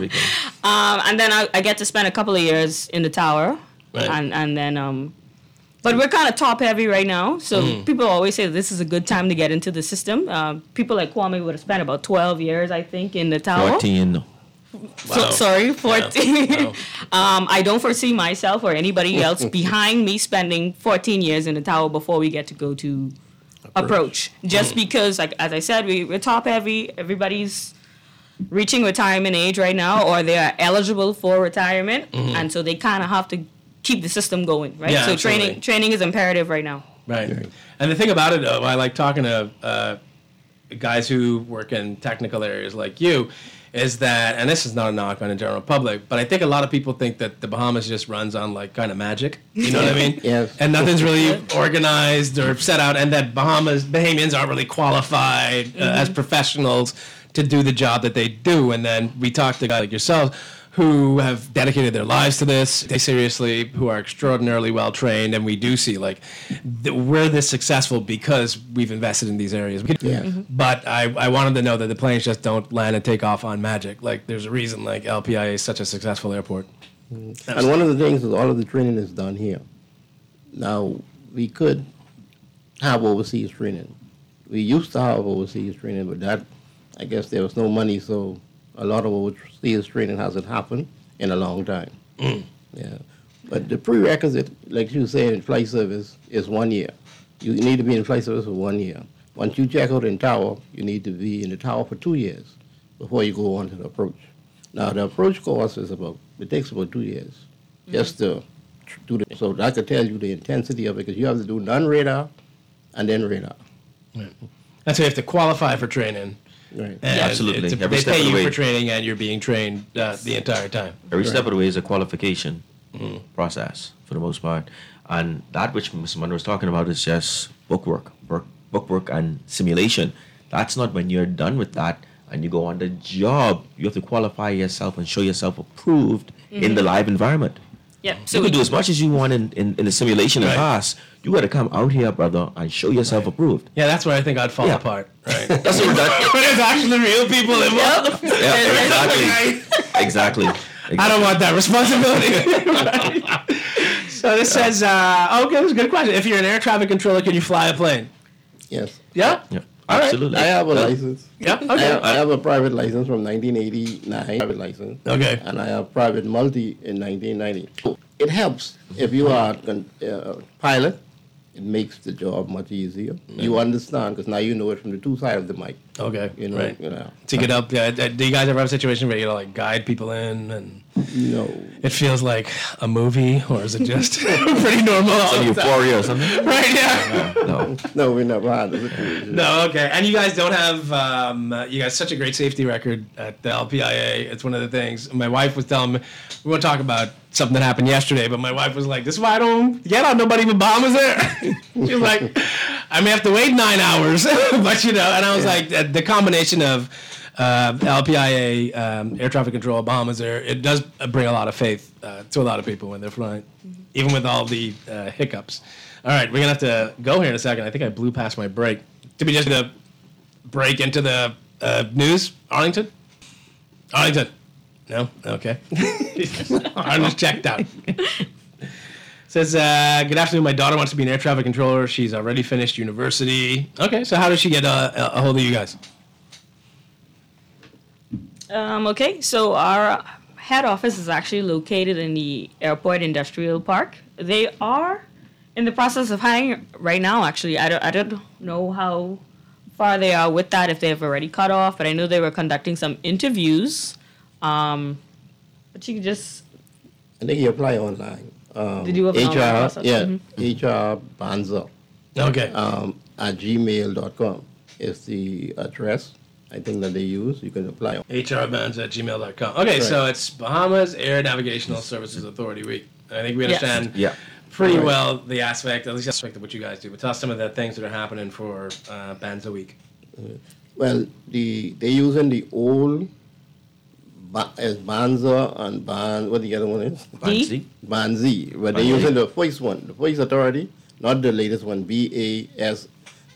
U: And then I get to spend a couple of years in the tower,
B: right.
U: and then, but we're kind of top heavy right now, so people always say this is a good time to get into the system. People like Kwame would have spent about 12 years, I think, in the tower.
T: 14.
U: So, sorry, 14.
B: Wow.
U: I don't foresee myself or anybody else behind me spending 14 years in the tower before we get to go to approach. Just because, like as I said, we're top heavy. Everybody's reaching retirement age right now, or they are eligible for retirement, and so they kind of have to keep the system going, right?
B: Yeah,
U: so
B: absolutely.
U: training is imperative right now.
B: Right. And the thing about it, I like talking to guys who work in technical areas like you, is that, and this is not a knock on the general public, but I think a lot of people think that the Bahamas just runs on like kind of magic. You know what I mean?
A: Yes.
B: And nothing's really organized or set out, and that Bahamians aren't really qualified as professionals to do the job that they do. And then we talk to guys like yourselves who have dedicated their lives to this, they seriously, who are extraordinarily well trained, and we do see like we're this successful because we've invested in these areas. But I wanted to know that the planes just don't land and take off on magic. Like there's a reason like LPIA is such a successful airport.
A: And one of the things is all of the training is done here. Now, we could have overseas training. We used to have overseas training, but that, I guess there was no money, so a lot of overseas training hasn't happened in a long time. Yeah. But the prerequisite, like you said, in flight service is 1 year. You need to be in flight service for 1 year. Once you check out in tower, you need to be in the tower for 2 years before you go on to the approach. Now, the approach course it takes about 2 years just to do it. So that could tell you the intensity of it, because you have to do non-radar and then radar.
B: Right. And so you have to qualify for training.
A: Right.
T: Yeah, absolutely.
B: They pay you for training, and you're being trained the entire time.
T: Every step of the way is a qualification process for the most part. And that which Mr. Munro was talking about is just bookwork and simulation. That's not when you're done with that and you go on the job. You have to qualify yourself and show yourself approved in the live environment.
U: Yep.
T: So you can do as much as you want in the simulation and class. You got to come out here, brother, and show yourself approved.
B: Yeah, that's where I think I'd fall apart. Right.
T: That's what
B: when there's actually real people involved.
T: Exactly.
B: I don't want that responsibility. So this says, okay, that's a good question. If you're an air traffic controller, can you fly a plane?
A: Yes.
B: Yeah?
T: Yeah.
B: All right.
T: Absolutely.
A: I have a license.
B: Yeah, okay.
A: I have a private license from 1989, private license.
B: Okay.
A: And I have private multi in 1990. So it helps if you are a pilot. It makes the job much easier. You understand, because now you know it from the two sides of the mic.
B: Okay,
A: you know,
B: right.
A: You know.
B: To get up, yeah. Do you guys ever have a situation where you like guide people in, and
A: no,
B: it feels like a movie, or is it just pretty normal?
T: Some euphoria or something?
B: Right? Yeah.
A: No, we never had a situation.
B: No, okay. And you guys don't have, you guys such a great safety record at the LPIA. It's one of the things. My wife was telling me, we won't talk about something that happened yesterday, but my wife was like, this is why I don't get out, nobody but Bahamas there. She was like, I may have to wait 9 hours, but you know, and I was like, the combination of LPIA, air traffic control, Bahamas Air, it does bring a lot of faith to a lot of people when they're flying, even with all the hiccups. All right, we're going to have to go here in a second. I think I blew past my break. Did we just break into the news, Arlington? Arlington? No? Okay. I'm just checked out. Says, good afternoon. My daughter wants to be an air traffic controller. She's already finished university. Okay, so how does she get a hold of you guys?
U: Okay, so our head office is actually located in the Airport Industrial Park. They are in the process of hiring right now, actually. I don't know how far they are with that, if they've already cut off, but I know they were conducting some interviews. But you can just...
A: I think you apply online.
U: Did you apply online process?
A: Yeah, HR Banza.
B: Okay.
A: At gmail.com is the address, I think, that they use. You can apply.
B: HRBands@gmail.com. Okay, so it's Bahamas Air Navigational Services Authority Week. I think we understand pretty well the aspect, at least the aspect of what you guys do. But tell us some of the things that are happening for Banza Week.
A: Well, they're using the old as Banza and what the other one is?
T: Banzi.
A: Banzi. But they're using the first one, the first authority, not the latest one, BANSD.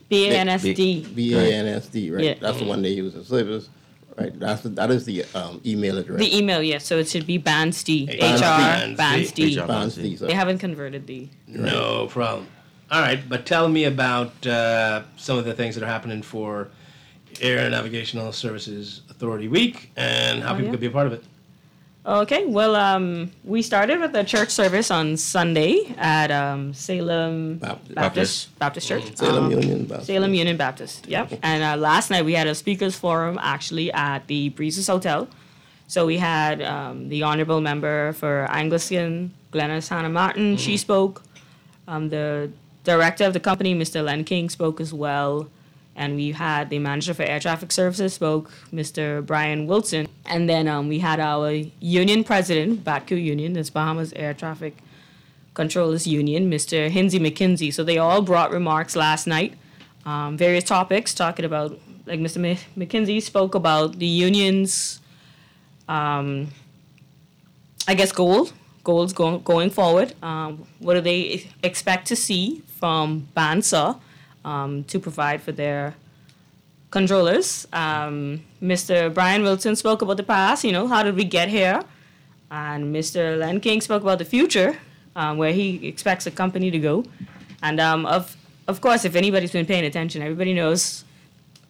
A: BANSD, right?
U: Yeah.
A: That's the one they use in service. Right, that is the email address.
U: The email, yes. So it should be BANSD.
A: BANSD.
U: They haven't converted the...
B: No problem. All right, but tell me about some of the things that are happening for Air Navigational Services Authority Week and how people could be a part of it.
U: Okay, well, we started with a church service on Sunday at Salem Baptist Church.
A: Salem Union Baptist.
U: Salem Union Baptist, yep. And last night we had a speakers forum actually at the Breezes Hotel. So we had the honorable member for Anglican, Glennis Hannah Martin, she spoke. The director of the company, Mr. Len King, spoke as well. And we had the manager for air traffic services spoke, Mr. Brian Wilson. And then we had our union president, BATCU Union, that's Bahamas Air Traffic Controllers Union, Mr. Hinsey McKinsey. So they all brought remarks last night, various topics, talking about, like Mr. McKinsey spoke about the union's, I guess, goals going forward. What do they expect to see from BANSA? To provide for their controllers. Mr. Brian Wilson spoke about the past, how did we get here? And Mr. Len King spoke about the future, where he expects the company to go. And of course, if anybody's been paying attention, everybody knows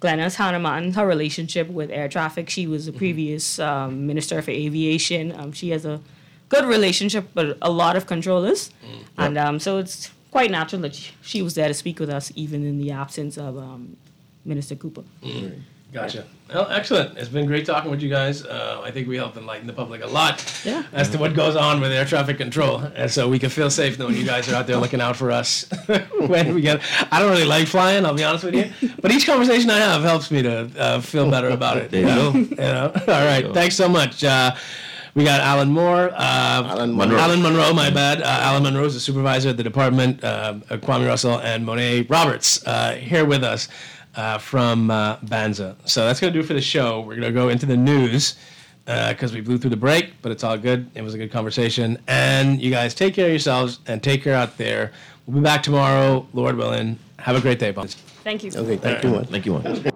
U: Glennis Hanneman, her relationship with air traffic. She was the previous Minister for Aviation. She has a good relationship with a lot of controllers. And so it's quite natural that she was there to speak with us, even in the absence of Minister Cooper.
B: Gotcha. Well, excellent. It's been great talking with you guys. I think we help enlighten the public a lot as to what goes on with air traffic control. And so we can feel safe knowing you guys are out there looking out for us when we get. I don't really like flying, I'll be honest with you. But each conversation I have helps me to feel better about it.
T: There you go.
B: You know? All right. Thanks so much. We got Alan Moore. Alan Monroe, my bad. Alan Monroe is the supervisor at the department. Kwame Russell and Monet Roberts here with us. From Banza. So that's going to do it for the show. We're going to go into the news because we blew through the break, but it's all good. It was a good conversation. And you guys take care of yourselves and take care out there. We'll be back tomorrow, Lord willing. Have a great day, boss.
U: Thank you.
A: Okay, thank you much.
T: Thank you much.